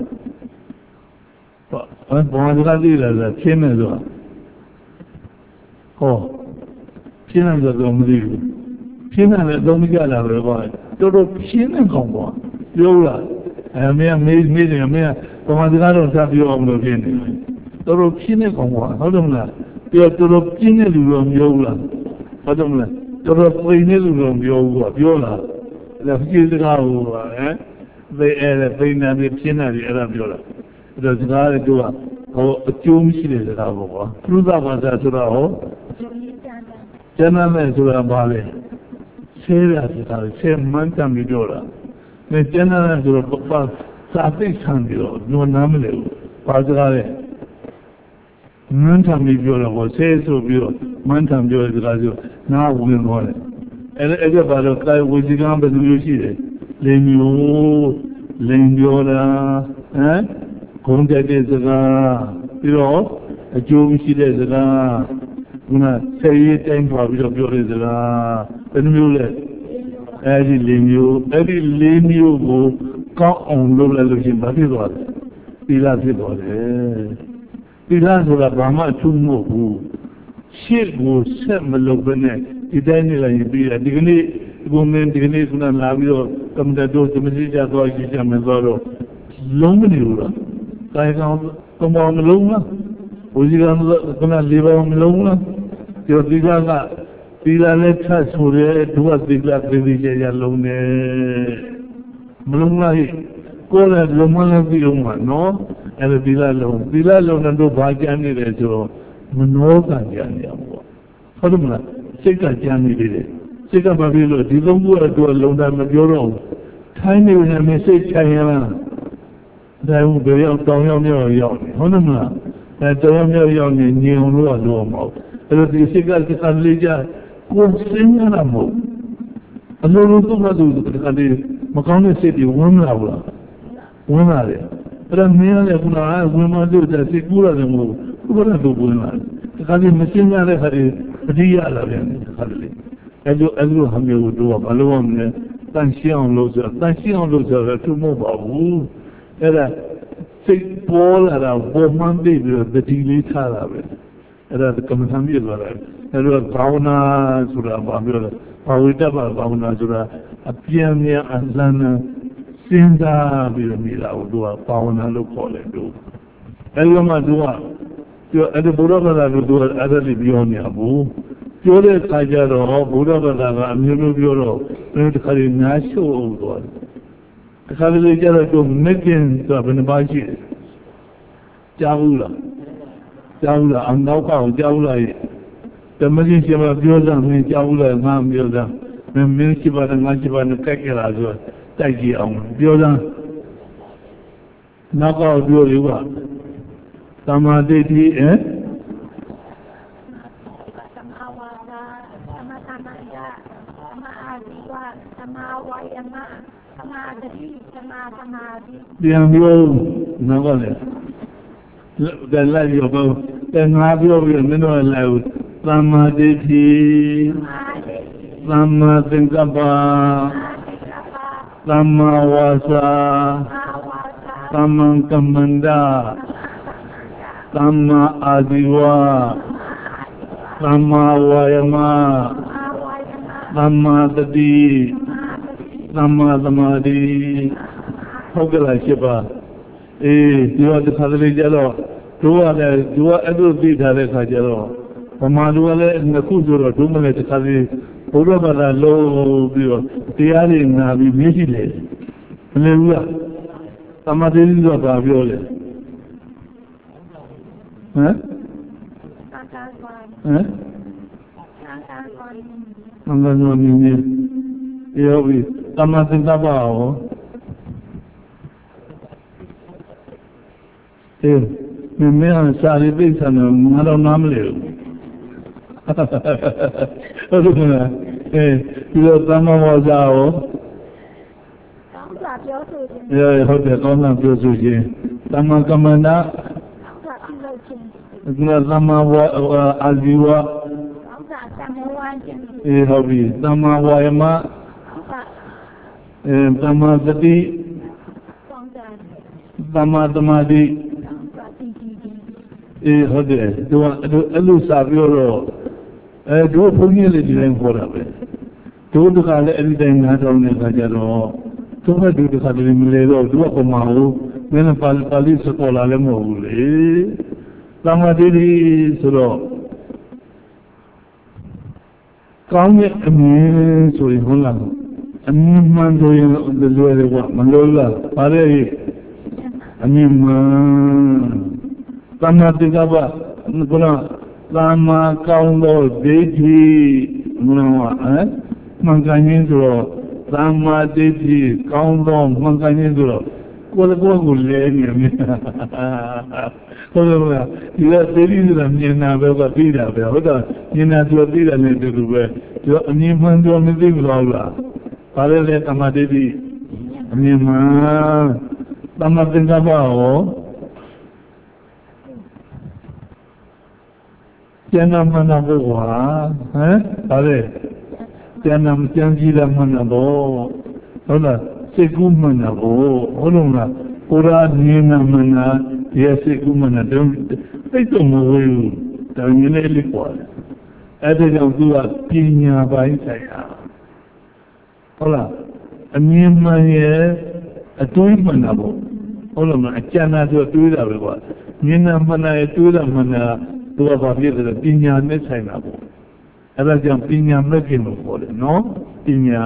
ဟမ်ဘာစကားသိလားဖြင်းနေတော့ဟောဖြင်းနေတော့မသိဘူးဖြင်းနေလည်းတော့မကြတာပဲပေါ့တော်တော်ဖြင်းနေကောင်းပေါ့ပြောလားအဲမင်းမေးမေးတယ်မင်းကဘာမှစကားတော့စပြောအောင်လို့ဖြစ်နေတယ်တော်တော်ဖြင်းနေကောင်းပေါ့ဟုတ်တယ်မလားပြောတော်တော်ပြင်းနေလူတော့ပြောဘူးလားဟုတ်တယ်မလားတော်တော်ပိန်နေလူတော့ပြောဘူးကွာပြောလားဒါဖြင်းစကားဟိုပါဟမ်သိအဲ့ပိန်နေပြီးဖြင်းနေပြီးအဲ့ဒါပြောတာအဲ့တော့စကားတို့ကဟိုအကျိုးမရှိတဲ့စကားပေါ့ကွာသုဒ္ဓဘာသာဆိုတော့ဟောကျမ်းမ်းမဲ့ဆိုတာဘာလဲဆဲရတာဆဲမှန်းတမ်းပြီးပြောတာမင်းကျမ်းမ်းဆိုတော့ပပစာသိဆန်းပြီးတော့ညွန်နားမလဲဘူးဘာစကားလဲမှန်းတမ်းပြီးပြောတော့ဆဲဆိုပြီးတော့မှန်းတမ်းပြောတဲ့စကားဆိုနားဝင်သွားတယ်အဲ့ဒါအဲ့ဒါဘာလို့ကာယဝစီကံဘယ်လိုမျိုးရှိတယ်လင်းမျိုးလင်းပြောတာဟမ်ဂုံတက်တဲ့စကားပြီးတော့အကျိုးမရှိတဲ့စကားခုနဆယ်ရည်တိုင်းပါပြီးတော့ပြောတဲ့စကားဘယ်မျိုးလဲအဲ့ဒီလေးမျိုးအဲ့ဒီလေးမျိုးကိုကောင်းအောင်လုပ်လိုက်လို့ရှိရင်ဘာဖြစ်သွားလဲသီလဖြစ်သွားတယ်သီလဆိုတာဘာမှအထူးမဟုတ်ဘူးရှေ့ကိုဆက်မလုပ်ဘဲနဲ့ဒီတိုင်းနေလိုက်ပြီးဒီကနေ့ဒီမင်းဒီကနေ့ခုနလာပြီးတော့ကမ္ဘာတို့သမစီကြသွားကြည့်ကြမယ်ဆိုတော့လုံးမနေဘူးလားကာယကံကောင်းမလုံးလားဝစီကံခုနလေးပါမလုံးလားကျော်သီလကသီလနဲ့ထပ်ဆိုရဲဒုဝသီလပြည်ပြည်ရရလုံးနေမလုံးလားကိုယ်လည်းလုံးမလည်းပြီးအောင်မှာနော်အဲ့ဒါသီလလုံးသီလလုံးတို့ဘာကြမ်းနေတယ်ဆိုတော့မနောကကြမ်းနေရမှာပေါ့ဟုတ်တယ်မလားစိတ်ကကြမ်းနေတယ်စိတ်ကဘာဖြစ်လို့ဒီသုံးခုအတွက်လုံးတာမပြောတော့ဘူးထိုင်းနေနေမစိတ်ချင်ရလားဒါမှမဟုတ်ရောက်တောင်းရောက်မြောက်ရောက်ဟုတ်တယ်မလားအဲတောင်းမြောက်ရောက်နေညင်လို့တော့မဟုတ်အဲ့တော့ဒီစိတ်ကစိတ်ကလေးကြကိုယ်စင်းရတာမဟုတ်အလိုလိုတော့မှသူကလေးမကောင်းတဲ့စိတ်တွေဝင်လာဘူးလားဝင်လာတယ်အဲ့ဒါမင်းလည်းခုနကဝင်မလို့တဲ့စိတ်ကူးရတယ်မဟုတ်ဘူးဘယ်လိုဝင်လာလဲဒါကလေးမစင်းရတဲ့ခါတွေပတိရလာပြန်တယ်ခါလေးအဲ့လိုအဲ့လိုဟမျိုးတို့ကဘာလို့မလဲတန်ရှင်းအောင်လုပ်ဆိုတန်ရှင်းအောင်လုပ်ဆိုတော့သူမဟုတ်ပါဘူးအဲ့ဒါစိတ်ပေါ်လာတာပေါ်မှန်းပြီးတော့တတိလေးထားတာပဲအဲ့ဒါကမ္ဘာမြေသွားတယ်အဲ့တော့ဘာဝနာဆိုတာဘာပြောလဲဘာဝိတ္တဘာဝနာဆိုတာအပြင်းပြင်းအလန်းစဉ်းစားပြီးတော့နေတာကိုသူကဘာဝနာလို့ခေါ်တယ်သူအဲ့လိုမှသူကပြောအဲ့ဒီဘုရားဘာသာကိုသူကအဲ့ဒါလေးပြောနေဘူးပြောတဲ့အခါကျတော့ဘုရားဘာသာကအမျိုးမျိုးပြောတော့အဲ့ဒီခါလေးညာရှုပ်အောင်သွားတယ်တခါလေးကျတော့သူမက်ကင်ဆိုတာဘယ်နှပါရှိတယ်ကြားဘူးလားကြားဘူးလားအနောက်ကအောင်ကြားဘူးလားတမကြီးရှင်မပြောစမ်းမင်းကြားဘူးလားငါမပြောစမ်းမင်းမင်းရှိပါတယ်ငါရှိပါတယ်ကြိုက်ကြလားဆိုတိုက်ကြည့်အောင်ပြောစမ်းနောက်တော့ပြောရပါသမာဓိတိဟဲ့သမာဝါဒသမာသမယသမာအာဇီဝသမာဝါယမသမာဓိသမာသမာဓိပြန်ပြောနောက်ကလည်းတယ်လိုက်ရောတော့တယ်ငါပြောပြီးမင်းတို့လည်းသမာဓိတိသမာသင်္ကပ္ပသမ္မာဝါစာသမ္မာကမ္မန္တာသမ္မာအာဇီဝသမ္မာဝါယမသမ္မာတတိသမ္မာသမာဓိဟုတ်ကဲ့လားရှိပါအေးဒီတော့တစ်ခါတလေကြတော့တို့ကလည်းတို့ကအဲ့လိုသိထားတဲ့ခါကျတော့ဗမာတို့ကလည်းနှစ်ခုဆိုတော့တို့မလည်းတစ်ခါတလေဘုရားဘာသာလို့ပြီးတော့တရားတွေနာပြီးမြည်ရှိလေမလဲဘူးလားသမတိတော့ဘာပြောလဲဟမ်ဟမ်နန္ဒနောမြင်းကြီးရောပြီးသမသင်္ကပ္ပဟောအေးမင်းမင်းစာရိပိဿာနဲ့ငါတော့နားမလဲဘူးဟုတ်ကဲ့အေးဒီတော့သမ္မာဝါစာဟောကောင်းစွာပြောဆိုခြင်းအေးဟုတ်တယ်ကောင်းစွာပြောဆိုခြင်းသ Tama Kamana, Tama Aziwa, Hobby, Tama Wayama, Tama Sati, Tama Tamadi, Hode, do Elu Savio, do Pumili for a bit. Do the Kala everything not only Kajaro, do do the Kalimilero, do a Komau, then a Pali Sokola Lemo, Lamadiri Suro. Come a mean to Hulan, a mean man doing the Zoe Malola, Pare, a mean Tamatigaba, Lama Kaundo, Deji, Manganindro, Lama Deji, Kaundo, Manganindro. What a good lady. You are telling them you never got Pida, you not your Pida need to wear. You are new man to only live Lola. Parallel Amadedi, Nima, Tamatingabao, Janam Manabua, eh? Pare, Janam Janjila Manabo, Hola, Segum Manabo, Holona, Ura Nina Mana. Yes, a woman, I don't know you. Don't you let it fall. I don't do a pina by Saya. Hola, a mere man here, a toyman abo. Hola, I cannot do a tuida. Nina Mana, a tuida mana, do a babia, the pina Nessinabo. I like a pina making for it, no? Pina.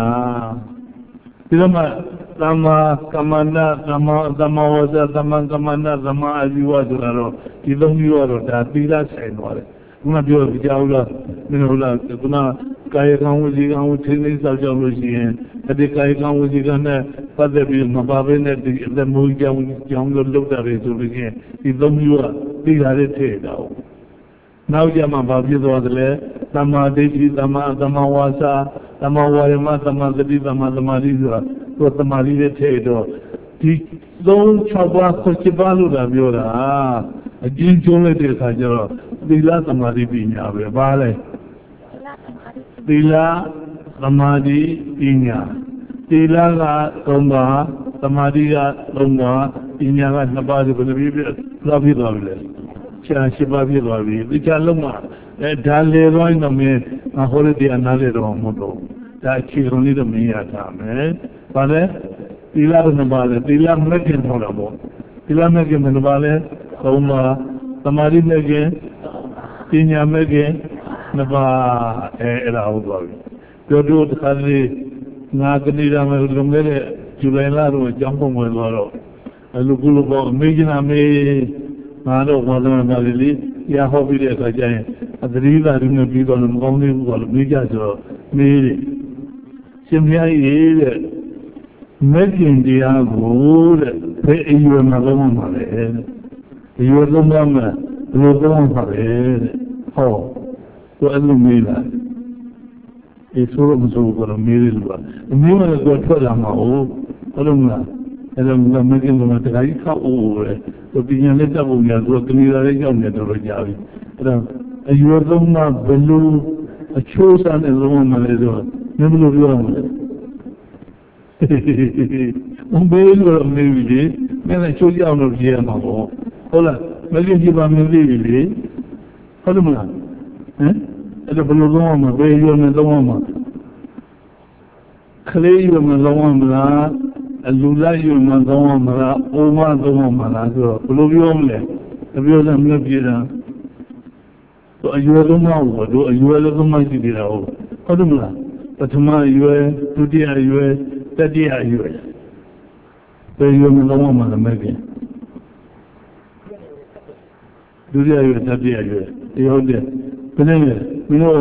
Tama Kamana, Tama Tama was a Tama Kamana, Tama Aziwa, Idom you are that Pila sign or it. Una Dio Vijaula, Minola, Kuna, Kayakan was the Tinis of Jolusian, at the Kayakan was the Gana, Father Mababin at the Muja, younger looked at it to begin. Idom you are, Pila now. Now Jama Babi was there, Tama Deji, Tama Tama Wasa, Tama Warima, Tama Zadi, Tama Mariza. What the Maria Tato. Don't Chaba Kochibalu Raviora, a Jim Jole de Sajaro, the last Maribina, Vale, the la Ramadi Inya, the la Tomba, the Maria Tomba, Inya, Nabadi, Ravi Ravile, Shibavi Ravi, the Jaloma, a Dale Roiname, a holiday another Romodo. That she only the Miyata, eh? But Tila Nabale, Tila Megan Horrible. Tila Megan Nabale, Homa, Tamari Megan, Tina Megan, Naba era Ubavi. You do the Kali Naganida Melumere, Julela, Jumbo Melo, a Lugulu, Megina May, Mado, Mother Malili, Yahobi as a giant, at the river in the people and only got Migajo, Mary. Simply making the good, pay you another one. You are the one, you are the one for it. Oh, to Elumila. It's all of so for a miracle. The mirror is good for them. Oh, Olumna, and I'm making them at the right over. The opinion letter will be a clear young at the Rajavi. You are the one below a chosen and the woman. Never look wrong. Un bello maybe, when I show you out of here, Mavo. Hola, maybe you are maybe. Hola, eh? At the Bologoma, where you are in the woman. Clay you are the woman, and Lula you are the woman, over the woman, as well. Bologoma, the real and Levira. So you are the one, you are the mighty hero. Hola. But tomorrow you are, today you are, that day you are. Where you are the woman American. Today you are, that day you are. You are there. But anyway, you know,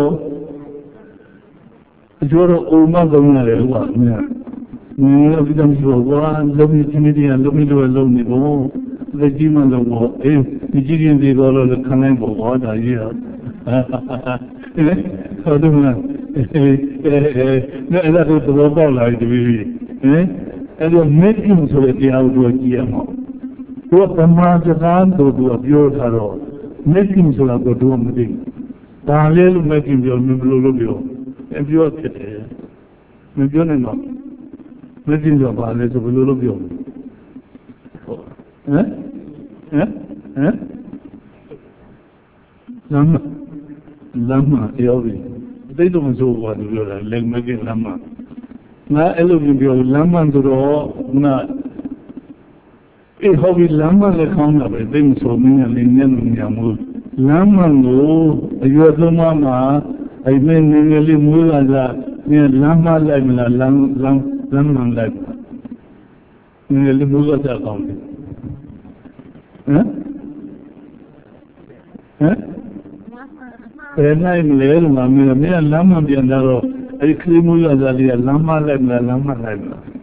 you are old mother, you are. You have become so one, love me timidity and love me to alone. Oh, the demon of war. Eh, the chicken they go to the canal of water here. How do you know? No, that is the robot like the baby. Eh? And you're making so that you have to a G M O. ตัวประมาณจะการตัวตัวเดียวท่าเราไม่กินสุราตัวตัวไม่ดิ้งตาเลี้ยลูกไม่กินเดียวไม่รู้ลูกเดียวเอ็มเดียวเกิดเองไม่เดียวเนี่ยมั้งไม่กินเดียวบ้านเลยจะไม่รู้ลูกเดียวเอ๊ะเอ๊ะเอ๊ะล้ำล้ำมาเอวบีได้ตัวมันสู้กว่าดูเยอะเลยเล็กไม่กินล้ำมาน่าเอลูกเดียวล้ำมันตัวน่าเอ้เขาวิลามันเลยข้างหน้าไปเต็มสมิงลินเนียนมีอามูลามันโง่อายุตัวมามาไอ้เมนเนียลิมูลาจ้ะเนี่ยลามันเลยมันละลามลามลามันเลยเนียลิมูลาจ้ะข้างนี้ฮะฮะเป็นไงมันเลยรู้มั้ยเนี่ยเนี่ยลามันเดียนดาร์ไอ้ครีมูลาจ้ะเนี่ยลามันเลยมันละลามันเลย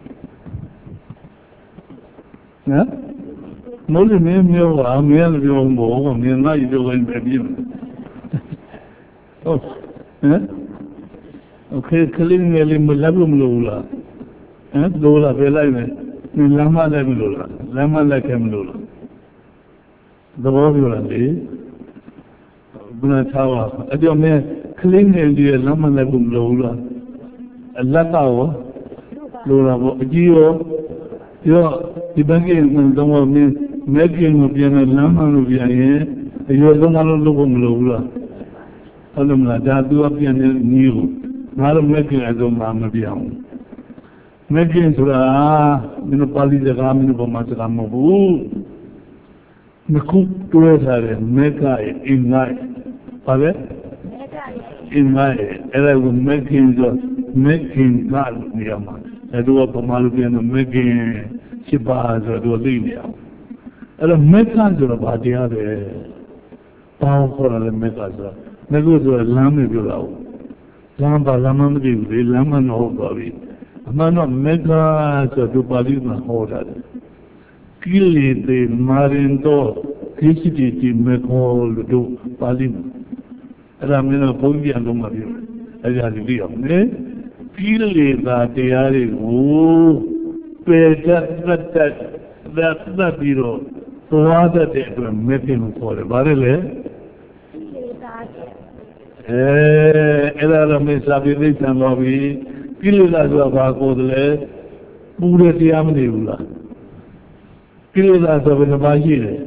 นะโมลิเมียเมียวว่าเมียเมียวโม่เมียน่าอยู่กันแบบนี้โอ้ฮะโอเคคลิงเงี้ยลิมลับลุมลูล่ะฮะลูล่ะไปไล่ไหมมีลามาไล่ไม่ลูล่ะลามาไล่แค่ไม่ลูล่ะดบอยู่ละดิบุญท้าวไอ้เจ้าแม่คลิงเงี้ยดีลามาไล่บุมลูล่ะอัลลอฮ์ต่าวลูล่ะบ่จีโอyo di bagi mendawa me megi no biana lama no biane yo lo malo lo ko mlo la alam la da du biane ni ro malo megi azo ma ma biao megi sura mino pali jaga mino bama jaga mo bu meku tore sare mega ingai pale ingai era go megi zo megi ga ni ama ಅದು ಒಬ್ಬ ಮಾಲೂಬಿಯನ್ನು ಮೆಗ್ಗೆ ಶಿಬ್ಬಾಜು ಅದು ಲೀನಿಯ ಅಲ್ಲ ಮೆಕ್ಕಾಜು ಬಾದಿಯಾದೆ ಪಾವು ಕೊರಲೆ ಮೆಕ್ಕಾಜು ನೆಗೋದು ಲಾಮಿ ಬಿಡಾವು ಲಾಂಬ ಲಾಮನ್ ಬಿಡಿ ಲಾಮನ್ ಹೋಗ್ಬಾವಿ ಅಮ್ಮನ ಮೆಕ್ಕಾಜು ಅದು ಬಾದಿನ ಹೋದಾದೆ ಕಿಲಿದೆ ಮಾರಿಂದೋ ಕಿಸಿಟಿ ಮೆಕ್ಕೋಲು ಬಾದಿನ ರಾಮನ ಪೌಗಿಯನ್ನು ಮಾಡಿ ಅದಾದಿ ಬಿಯನೆ Pilih tiari oh beda beda beda biro tuada deh metin kore barele eh era la mesa biri sanlobi pilih la jua bagodle pure tiam ni ula pilih la sebenarnya bayi le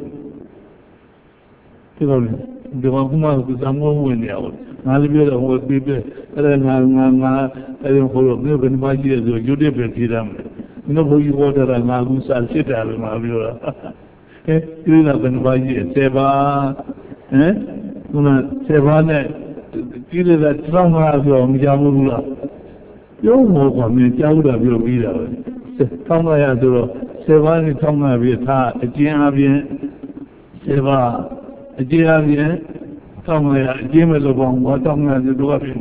kita ni dia cuma sama ni awal ngali biar orang bibe ada ngal ngal ngal ada yang kalau ni benda bayi itu jude bertiram ini bagi water ngal musal cita le ngal biar eh ini nak benda bayi seba eh guna seba ni kira dah terang ngal biar menjamu gula yo mau kami jauh dah biar biar terang ya tu seba ni terang biar tak jian biar seba jian biarต้องเลยยิ้มเลยบอกว่าต้องงานจะดูว่าเป็น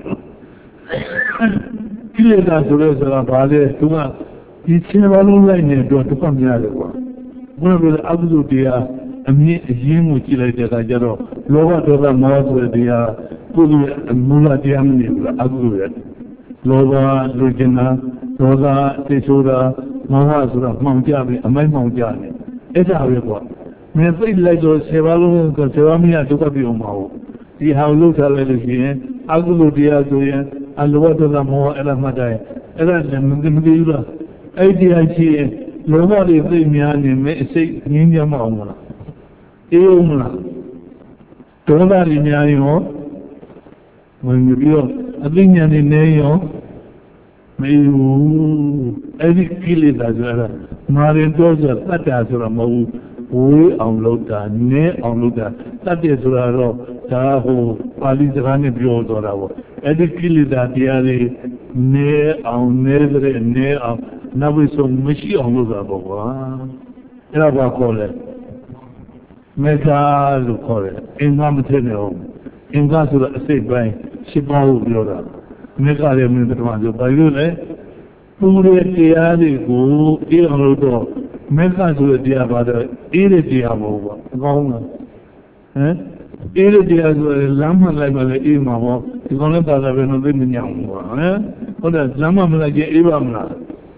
ที่เรียนสุดเลยสำหรับบาลีทุกอย่างที่เชื่อว่าลูกไล่เนี่ยดูทุกความยากเลยว่าเมื่อเวลาอับดุลเดียอันนี้ยิ้มมุจิเลยเดียกันจะรอโลกตัวละมอสเดียผู้ดูมูลเดียมันนี่ละอับดุลโลกลูจินะโลกเทชูระมหาสุระมังจามีไม่มังจานี่เอจ่าเรียกว่าเมื่อไปไล่ตัวเสวาลูกก็เสวามีอะไรทุกอย่างอยู่มาဒီဟာလို့ထားလိုက်လို့ရှိရင်အကုသိုလ်တရားဆိုရင်အလောဘဒေါသမောဟအဲ့ဒါမှတ်တယ်အဲ့ဒါလည်းမသိမသိဘူးလားအဲ့ဒီအချင်းလောဘတွေသိများနေမဲ့အစိတ်ငြင်းကြမအောင်မလားအေးအောင်မလားဒေါသတွေများရောဝင်ပြီးတော့အသိဉာဏ်တွေနေရောမေဘူးအဲ့ဒီကိလေသာဆိုတာမာရင်တော့ဆိုတတ်တာဆိုတာမဟုတ်ဘူးဝေးအောင်လုပ်တာနည်းအောင်လုပ်တာတတ်တယ်ဆိုတာတော့ဒါဟိုပါဠိစကားနဲ့ပြောတော့တာပေါ့အဲ့ဒီကိလေသာတရားတွေနည်းအောင်နည်းတဲ့နည်းအောင်နောက်ပြီးဆုံးမရှိအောင်လုပ်တာပေါ့ကွာအဲ့ဒါဘာခေါ်လဲမေတ္တာလို့ခေါ်တယ်အင်္ဂါမထည့်နေအောင်အင်္ဂါဆိုတာအစိတ်ပိုင်းရှင်းပါလို့ပြောတာမေတ္တာရဲ့မင်းတို့ကဆိုဘာလို့လဲပူရတရားတွေကိုအေးအောင်လုပ်တော့မေတ္တာဆိုတဲ့တရားပါတော့အေးတဲ့တရားမဟုတ်ပါဘူးအကောင်းလားဟမ်အေးတဲ့တရားဆိုရင်လမ်းမလိုက်ပါလေအေးမှာပေါ့ဒီကောင်လည်းသာသာပဲတော့သိမညောင်းဘူးကွာဟမ်ဟုတ်တယ်လမ်းမမလိုက်ရင်အေးပါမလား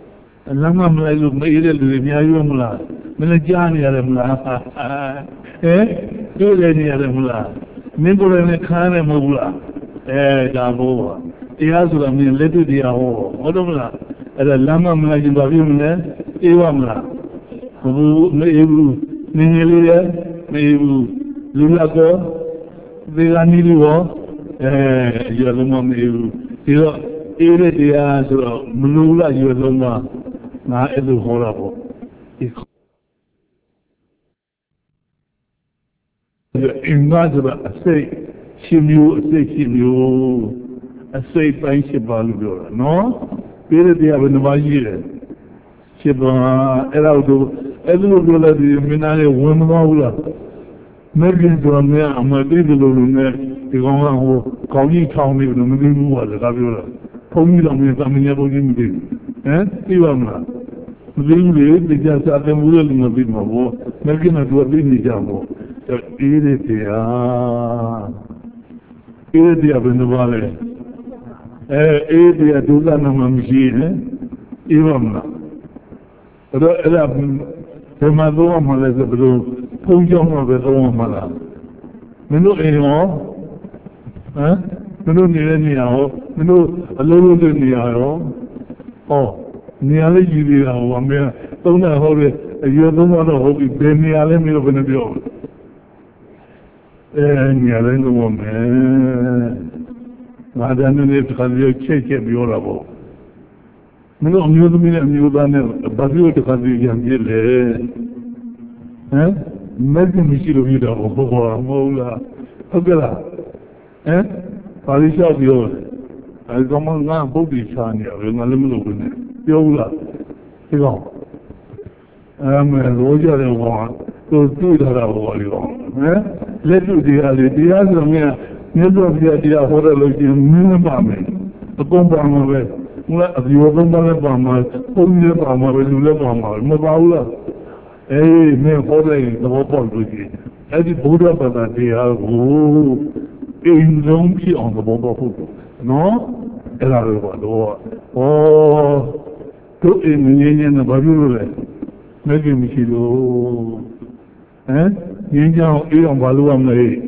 lama melayu melayu lu melayu mula melajar ni ada mula eh tu ni ada mula ni boleh ni khana mula eh dah bawa dia sudah ni letu dia ho ada mula ada lama melayu babi mula ewa mula bu melayu ni ni dia melayu lula ko dia ni lu eh dia lama melayu dia ini dia sudah melula juga lama nah itu horor po ingat sudah asyik simu asyik simu asyik paling sebalu dia no bila dia bernawaji sebab era itu itu juga di mana yang mana mungkin juga amadi dulu ni diorang ho kau ni kau ni belum mungkin buat tapi orang kau ni lama kami ni boleh mungkin eh tiba mana mungkin dia saat yang boleh mungkin mahu mungkin ada dua ini jamu ini dia ini dia benar eh ini dia dulu nama mungkin tiba mana ada ada pemaduan malah sebelum punjau malah malah menurut ini eh menurut ni ni awak menurut lalu tu ni awak oh ni ada jadi awak ambil tahu nak orang ia tu mana orang ini ada milo benar dia eh ni ada ni orang eh ada ni terkadang cek cek biar apa menurut ni tu ni ni tu ni bagi tu terkadang yang dia le eh mungkin mesti lebih dah apa mula agaklah eh Parisah dia, agama ngah budi cahaya, ngalim lugu ni, dia ula, tiga. Amen. Roja dia orang, tu tu dah ada orang dia. Eh, lepas dia dia sebenarnya ni tu dia dia orang lagi ni macam ni. Tukang bama be, mula dia orang bama bama, pun dia bama be, dia bama, macam ula. Eh, ni orang ni tu apa lagi? Jadi budak pada dia, oh. Indong pi on the bomba fu no era lo do oh tu ini ni na baru le megi mi si lo eh ni jao e on balu am le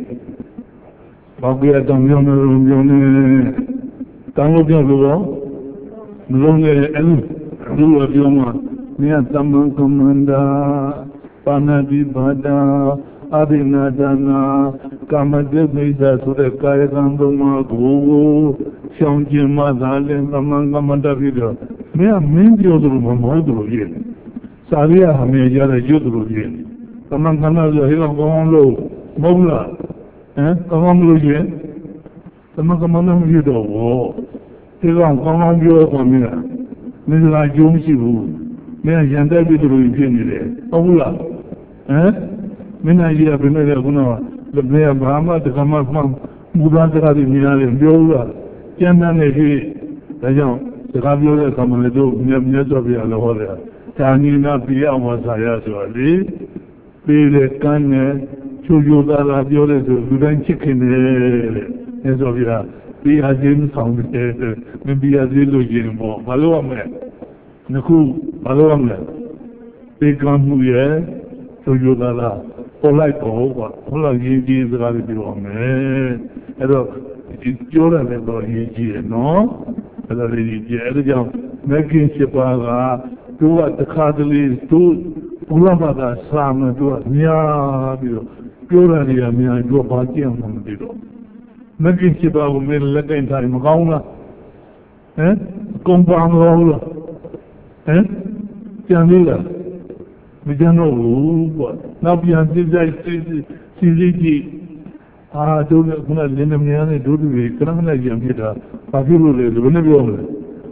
ba ge dang yo no yo ne tang lo pyo lo lo ne el lu lo pyo ma ni tam komanda panadi bada Adinadana, Kamadevisa to the Kayakandoma, Guru, Shankin Madalen, Amanga Video. May I mean the other Modu yin. Saria Hameja, Judu yin. Amangana, the hill of Gomlo, Mola, eh? Among yin. Amangana Yudo, oh, Hill of Gomlo for me. Miss like Jumsi, may I yonder be the infinity. Ola, eh? Mina dia benar guna lebih Brahma dengan Brahma mudah sekali minalnya biola. Jangan ni Jangan sekali biola kamu itu punya job ya lawar. Jangan nak biar awak saya soalnya biarkan cucu darah biola tu bukan cikin ni. Ni job ya biar jen sambil ni biar jen lo jen mo. Malu amnya. Naku malu amnya. Ikan mulia cucu darah. Olay ko ko ola yi ji zara bi lo me edo jo la le lo yi ji no edo le yi ji edo jao making sipa ga tu wa takadli tu ulama da sam tu nya bi lo jo la ni ya nya jo ba jian mo bi lo making sipa ko me le kain thai ma kaung la eh kong ba lo la eh jian ni la Macam mana buat? Nabi yang tidak sisi ah tu guna lendam ni ane dulu ni kerana lagi yang kita pakai dulu le, benar biom le,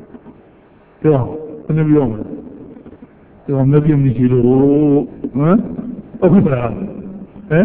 ya benar biom le, ya nabi yang ni kilo, eh? Apa dah? Eh?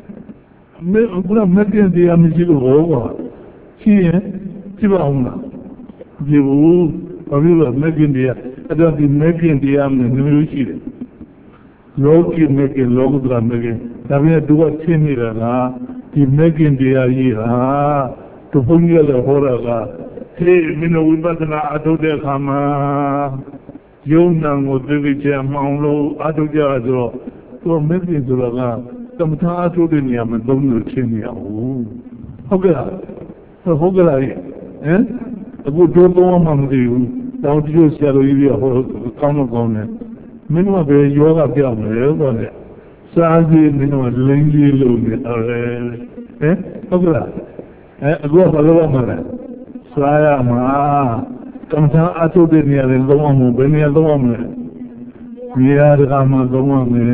Guna nabi yang dia ni kilo apa? Sih, siapa orang? Dia bu, pakai dulu nabi yang dia, ada di nabi yang dia ni ni kilo. Loki making logo drum making. Tapi dua sini lah, di making dia iya, tu punya le hora lah. Hey, mina wimba na ado dia kama, ယုံနာကိုသိသိချင်မှောင်လို့အထုတ်ကြဆိုတော့သူမင်းပြင်ဆိုတော့ကကမ္မထာအထုတ်တဲ့နေရာမှာသုံးလို့ချင်းနေရဘူးဟုတ်ကဲ့လားဟုတ်ကဲ့လားဟမ်အခုတို့တော့မှမသိဘူးတောင်တချို့ဆရာတော်ကြီးကဟိုကောင်းတော့ကောင်းတယ်မင်းတို့ကပဲယောဂပြောင်းတယ်ဆိုတော့စားစီမင်းတို့လိမ့်ကြီးလို့နေတယ်ဟမ်ဟုတ်ကဲ့လားအဲအခုကဘာလို့ရမှာလဲစားရမှာကမ္မထာအထုတ်တဲ့နေရာတွေသုံးအောင်ဘယ်နေရာသုံးအောင်လဲနေရာတကာမှာသုံးအောင်လေ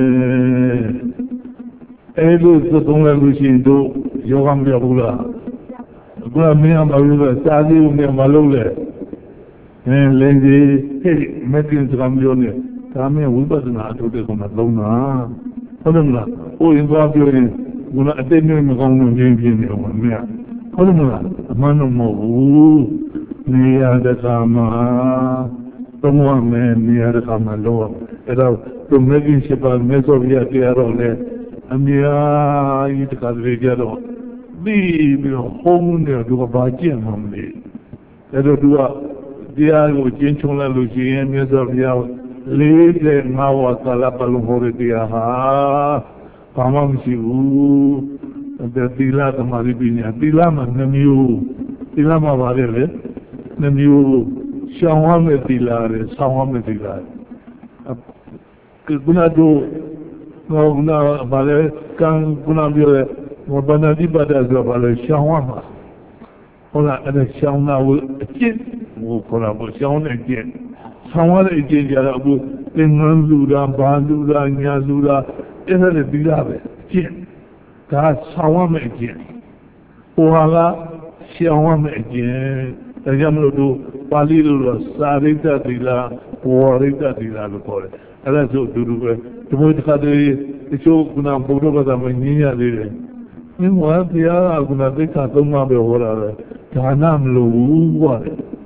အဲလိုသုံးရလို့ရှိရင်တို့ယောဂမပြောဘူးလားအခုကမင်းကဘာလို့လဲစားစီကိုမင်းမလုပ်လဲအဲလင်းကြီးဟဲ့မက်ကင်းစကားမျိုးနဲ့ဒါမင်းဝိပဿနာအထုတ်တဲ့ကောင်ကသုံးတာဟုတ်တယ်မလားဟိုရင်သွားပြောရင်ဘုရားအတိတ်မျိုးမကောင်းလို့ရင်းပြင်းနေအောင်မင်းဟုတ်တယ်မလားအမှန်တော့မဟုတ်ဘူးနေရာတကာမှာသုံးရမယ်နေရာတကာမှာလို့အဲ့တော့သူမက်ကင်းရှိပါမဲစောပြရတရားတော့လေအများကြီးတကားတွေကြတော့ပြီးပြီးတော့ဟောင်းနေတော့သူကဘာကြည့်မှမလဲအဲ့တော့သူကတရားကိုကျင်းချုံလိုက်လို့ရှိရင်မြတ်စွာဘုရားလေးတဲ့ငါးဝါကာလပတ်လုံးဟောတဲ့တရားဟာဘာမှမရှိဘူးတဲ့သီလသမာဓိပညာသီလမှာနှမျိုးသီလမှာပါတယ်လေနှမျိုးရှောင်ရမယ့်သီလရယ်ဆောင်းရမယ့်သီလရယ်ကုနာတို့ကုနာဘာလဲကံကုနာပြောတဲ့ဘောပနာတိပတ်တဲ့ဆိုဘာလဲရှောင်ရမှာဟုတ်လားအဲ့ဒါရှောင်တာကိုအကျင့်ဟိုခေါ်တာပေါ့ရှောင်းတဲ့အကျင့်ဆောင်းရတဲ့အကျင့်ကြတော့အခုသင်္ကန်းလူတာဘာလူတာညာလူတာအဲ့ဒါလည်းပြီးတာပဲအကျင့်ဒါဆောင်းရမယ့်အကျင့်ဟိုဟာကရှောင်းရမယ့်အကျင့်ဒါကြောင့်မလို့တို့ပါဠိလိုတော့စာရိတ္တသီလဝရိတ္တသီလလို့ခေါ်တယ်အဲ့ဒါဆိုအတူတူပဲဒီလိုတစ်ခါတည်းတချို့ကနာဘုရားဘာသာမငင်းရသေးတယ်မင်းကတရားကနာသိက္ခာသုံးပါးပဲဟောတာပဲဒါနမလို့ဘူးကွာ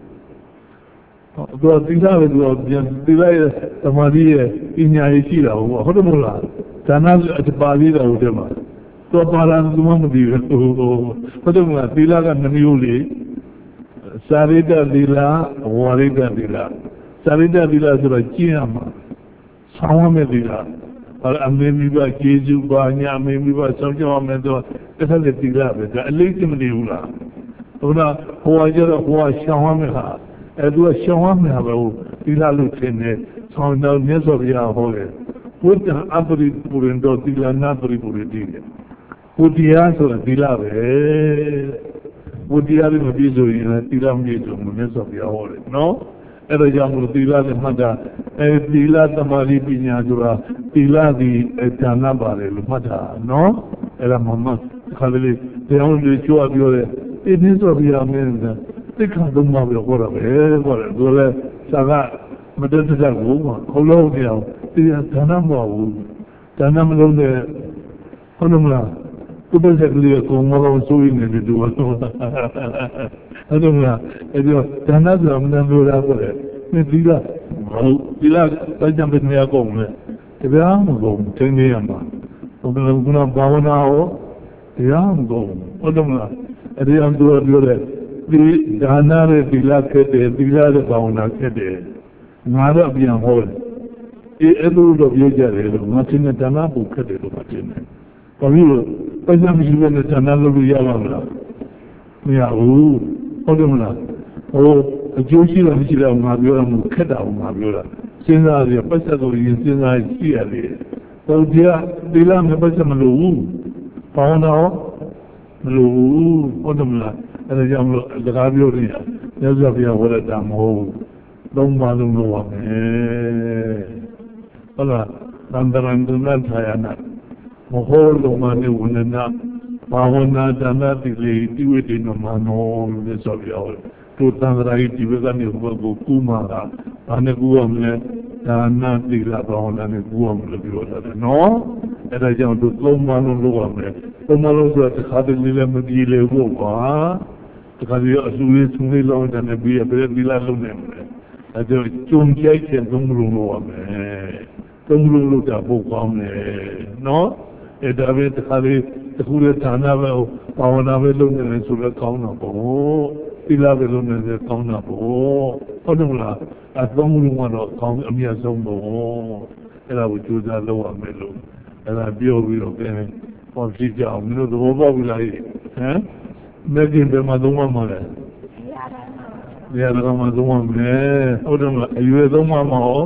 တော့သီလပဲသူကပြန်သီလရဲ့သမာဓိရဲ့ပညာရရှိတာဟုတ်ဟုတ်တယ်မဟုတ်လားဒါနအတပါသေးတယ်ဟုတ်တယ်မှာတော့ပါလာသူမှမသိဘူးဟုတ်တယ်မလားသီလကနှမျိုးလေစာရိတ္တသီလဝါရိတ္တသီလစာရိတ္တသီလဆိုတော့ကျင့်ရမှာဆောင်းရမယ်သီလအမေမိဘကျေစုပါညာအမေမိဘဆောင်းကြရမယ်ဆိုတစ်ခါလေသီလပဲဒါအလေးစမနေဘူးလားဟုတ်လားဟိုကကျတော့ဟိုကရှောင်းရမယ်ဟာအဲ့သူကရှောင်းရမယ်ပဲသီလလို့ထင်တယ်ဆောင်းတော့မြတ်စွာဘုရားဟောတယ်ဝိတ္တအပရိပုရိတောသီလနာပရိပုရိတိဝိတ္တရားဆိုတာသီလပဲဝိတ္တရားလည်းမပြည့်စုံရင်သီလမပြည့်စုံဘူးမြတ်စွာဘုရားဟောတယ်နော်အဲ့ဒါကြောင့်မို့သီလနဲ့မှတ်တာအဲသီလသမာဓိပညာဆိုတာသီလဒီဌာနပါတယ်လို့မှတ်တာနော်အဲ့ဒါမှမှခါလေးတရားဝင်ကြွားပြောတယ်ဒီမြတ်စွာဘုရားမင်းကသိက္ခာသုံးပါးပြောဟောတာပဲဟောတယ်သူလည်းသာကမတတ်တတ်ဘူးမှာခလုံးနေအောင်ဒီဌာနမဟုတ်ဘူးဌာနမလုံးတဲ့ဟုတ်လို့မလားသူ့ဘက်ကလေးကိုမလို့ဆိုရင်လည်းသူကဟုတ်တယ်မလားအဲ့ဒီဌာနဆိုတာမနှလို့ရပါလေမင်းဒီလားဟုတ်ဒီလားဘာကြောင့်ပြနေရကုန်လဲဒီဗျာမကုန်တင်းနေရမှာဘုရားကဘာဝနာဟောတရားမကုန်ဟုတ်တယ်မလားအဲ့ဒီအောင်သူပြောတယ်ဒီဒါနရဲ့သီလခက်တယ်သီလရဲ့ဘာဝနာခက်တယ်ငါတော့ပြန်ဟောတယ်ဒီအဲ့လိုတော့ပြောကြတယ်လို့ငါချင်းဒါနပုခက်တယ်လို့မှချင်းတယ်ဘာဖြစ်လို့ပစ္စမရှိဘဲနဲ့ဒါနလုပ်လို့ရပါမလားမရဘူးဟုတ်တယ်မလားဟိုအကျိုးရှိတာမရှိတာငါပြောတာမဟုတ်ခက်တာငါပြောတာစဉ်းစားရပစ္စကိုရင်စဉ်းစားရှိရတယ်ဟိုဒီကသီလမပစ္စမလို့ဘူးဘာဝနာမလို့ဟုတ်တယ်မလားအဲ့ဒါကြောင့်လို့စကားပြောနေရမြတ်စွာဘုရားဟောတာမဟုတ်သုံးပါလုံးလို့ပါမယ်ဟုတ်လားသံတရံဒုလထာယနာမဟုတ်လို့မနေဝနနာဘာဝနာဒါနတိလေတိဝိတေနမနောမြတ်စွာဘုရားဟောတို့သံဃာကြီးဒီဘက်ကနေဘုရားကိုကူးမှာတာဘာနဲ့ကူးရမလဲဒါနတိလဘာဝနာနဲ့ကူးရမလို့ပြောတာနော်အဲ့ဒါကြောင့်တို့သုံးပါလုံးလို့ရမယ်သုံးပါလုံးဆိုတာတစ်ခါတည်းလည်းမပြေလေဘူးကွာတခါတည်းအလူလေးသုံးလေးလောက်တဲ့ပြီးရပြည့်သီလလုံးနေမယ်အဲ့ဒါကြုံကြိုက်တဲ့သုံးလုံးလို့ရမယ်သုံးလုံးလို့တာပို့ကောင်းတယ်နော်အဲ့ဒါပဲတခါတည်းတခုလည်းဌာနပဲဘာဝနာပဲလုပ်နေတယ်ဆိုတော့ကောင်းတော့ပေါ့သီလပဲလုံးနဲ့ကောင်းတာပေါ့ဟုတ်တယ်မလားအသုံးလုံးကတော့ကောင်းအမြတ်ဆုံးပေါ့အဲ့ဒါကိုကြိုးစားလုပ်ရမယ်လို့အဲ့ဒါပြောပြီးတော့ပြန်ဟောဖြစ်ကြအောင်မင်းတို့သဘောပေါက်ပြီလားဟမ်မက်ကင်ပဲမှာသုံးမှမှာလဲရရတယ်မှာသုံးမှမယ်ဟုတ်တယ်မလားအရွယ်သုံးမှမှာဟော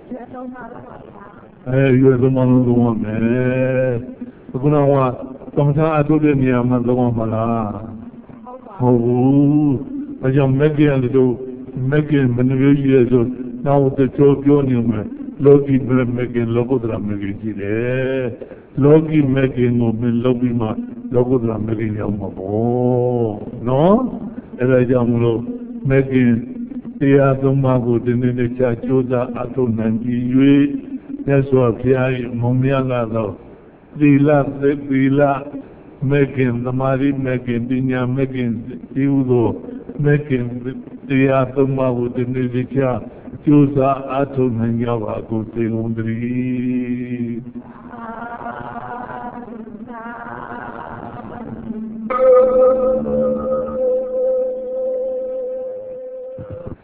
အဲရွယ်သုံးမှလုံးသုံးမှမယ်ခုနကကောင်းစားအထုတ်တဲ့နေရာမှာသုံးမှမလားဟုတ်ဘူးအကြောင်းမက်ကင်တို့မက်ကင်မနှမျိုးကြီးရဲ့ဆိုနောက်တချို့ပြောနေမယ်လောကီမက်ကင်လောကုတ္တရာမက်ကင်ရှိတယ်လောကီမက်ကင်ကိုမလောကီမှာလောကုတ္တရာမက်ကင်ရောက်မှာပေါ့နော်အဲဒါကြောင့်မလို့မက်ကင်တရားသုံးပါးကိုဒီနေ့နေ့ချကြိုးစားအထုတ်နိုင်ပြီး၍မြတ်စွာဘုရား၏မုံမြတ်လာသောသီလသီလမက်ကင်သမာဓိမက်ကင်ပညာမက်ကင်ဒီဟုသောမက်ကင်တရားသုံးပါးကိုဒီနေ့နေ့ချကျိုးစားအထုတ်နိုင်ကြပါကုန်သေကုန်သတည်း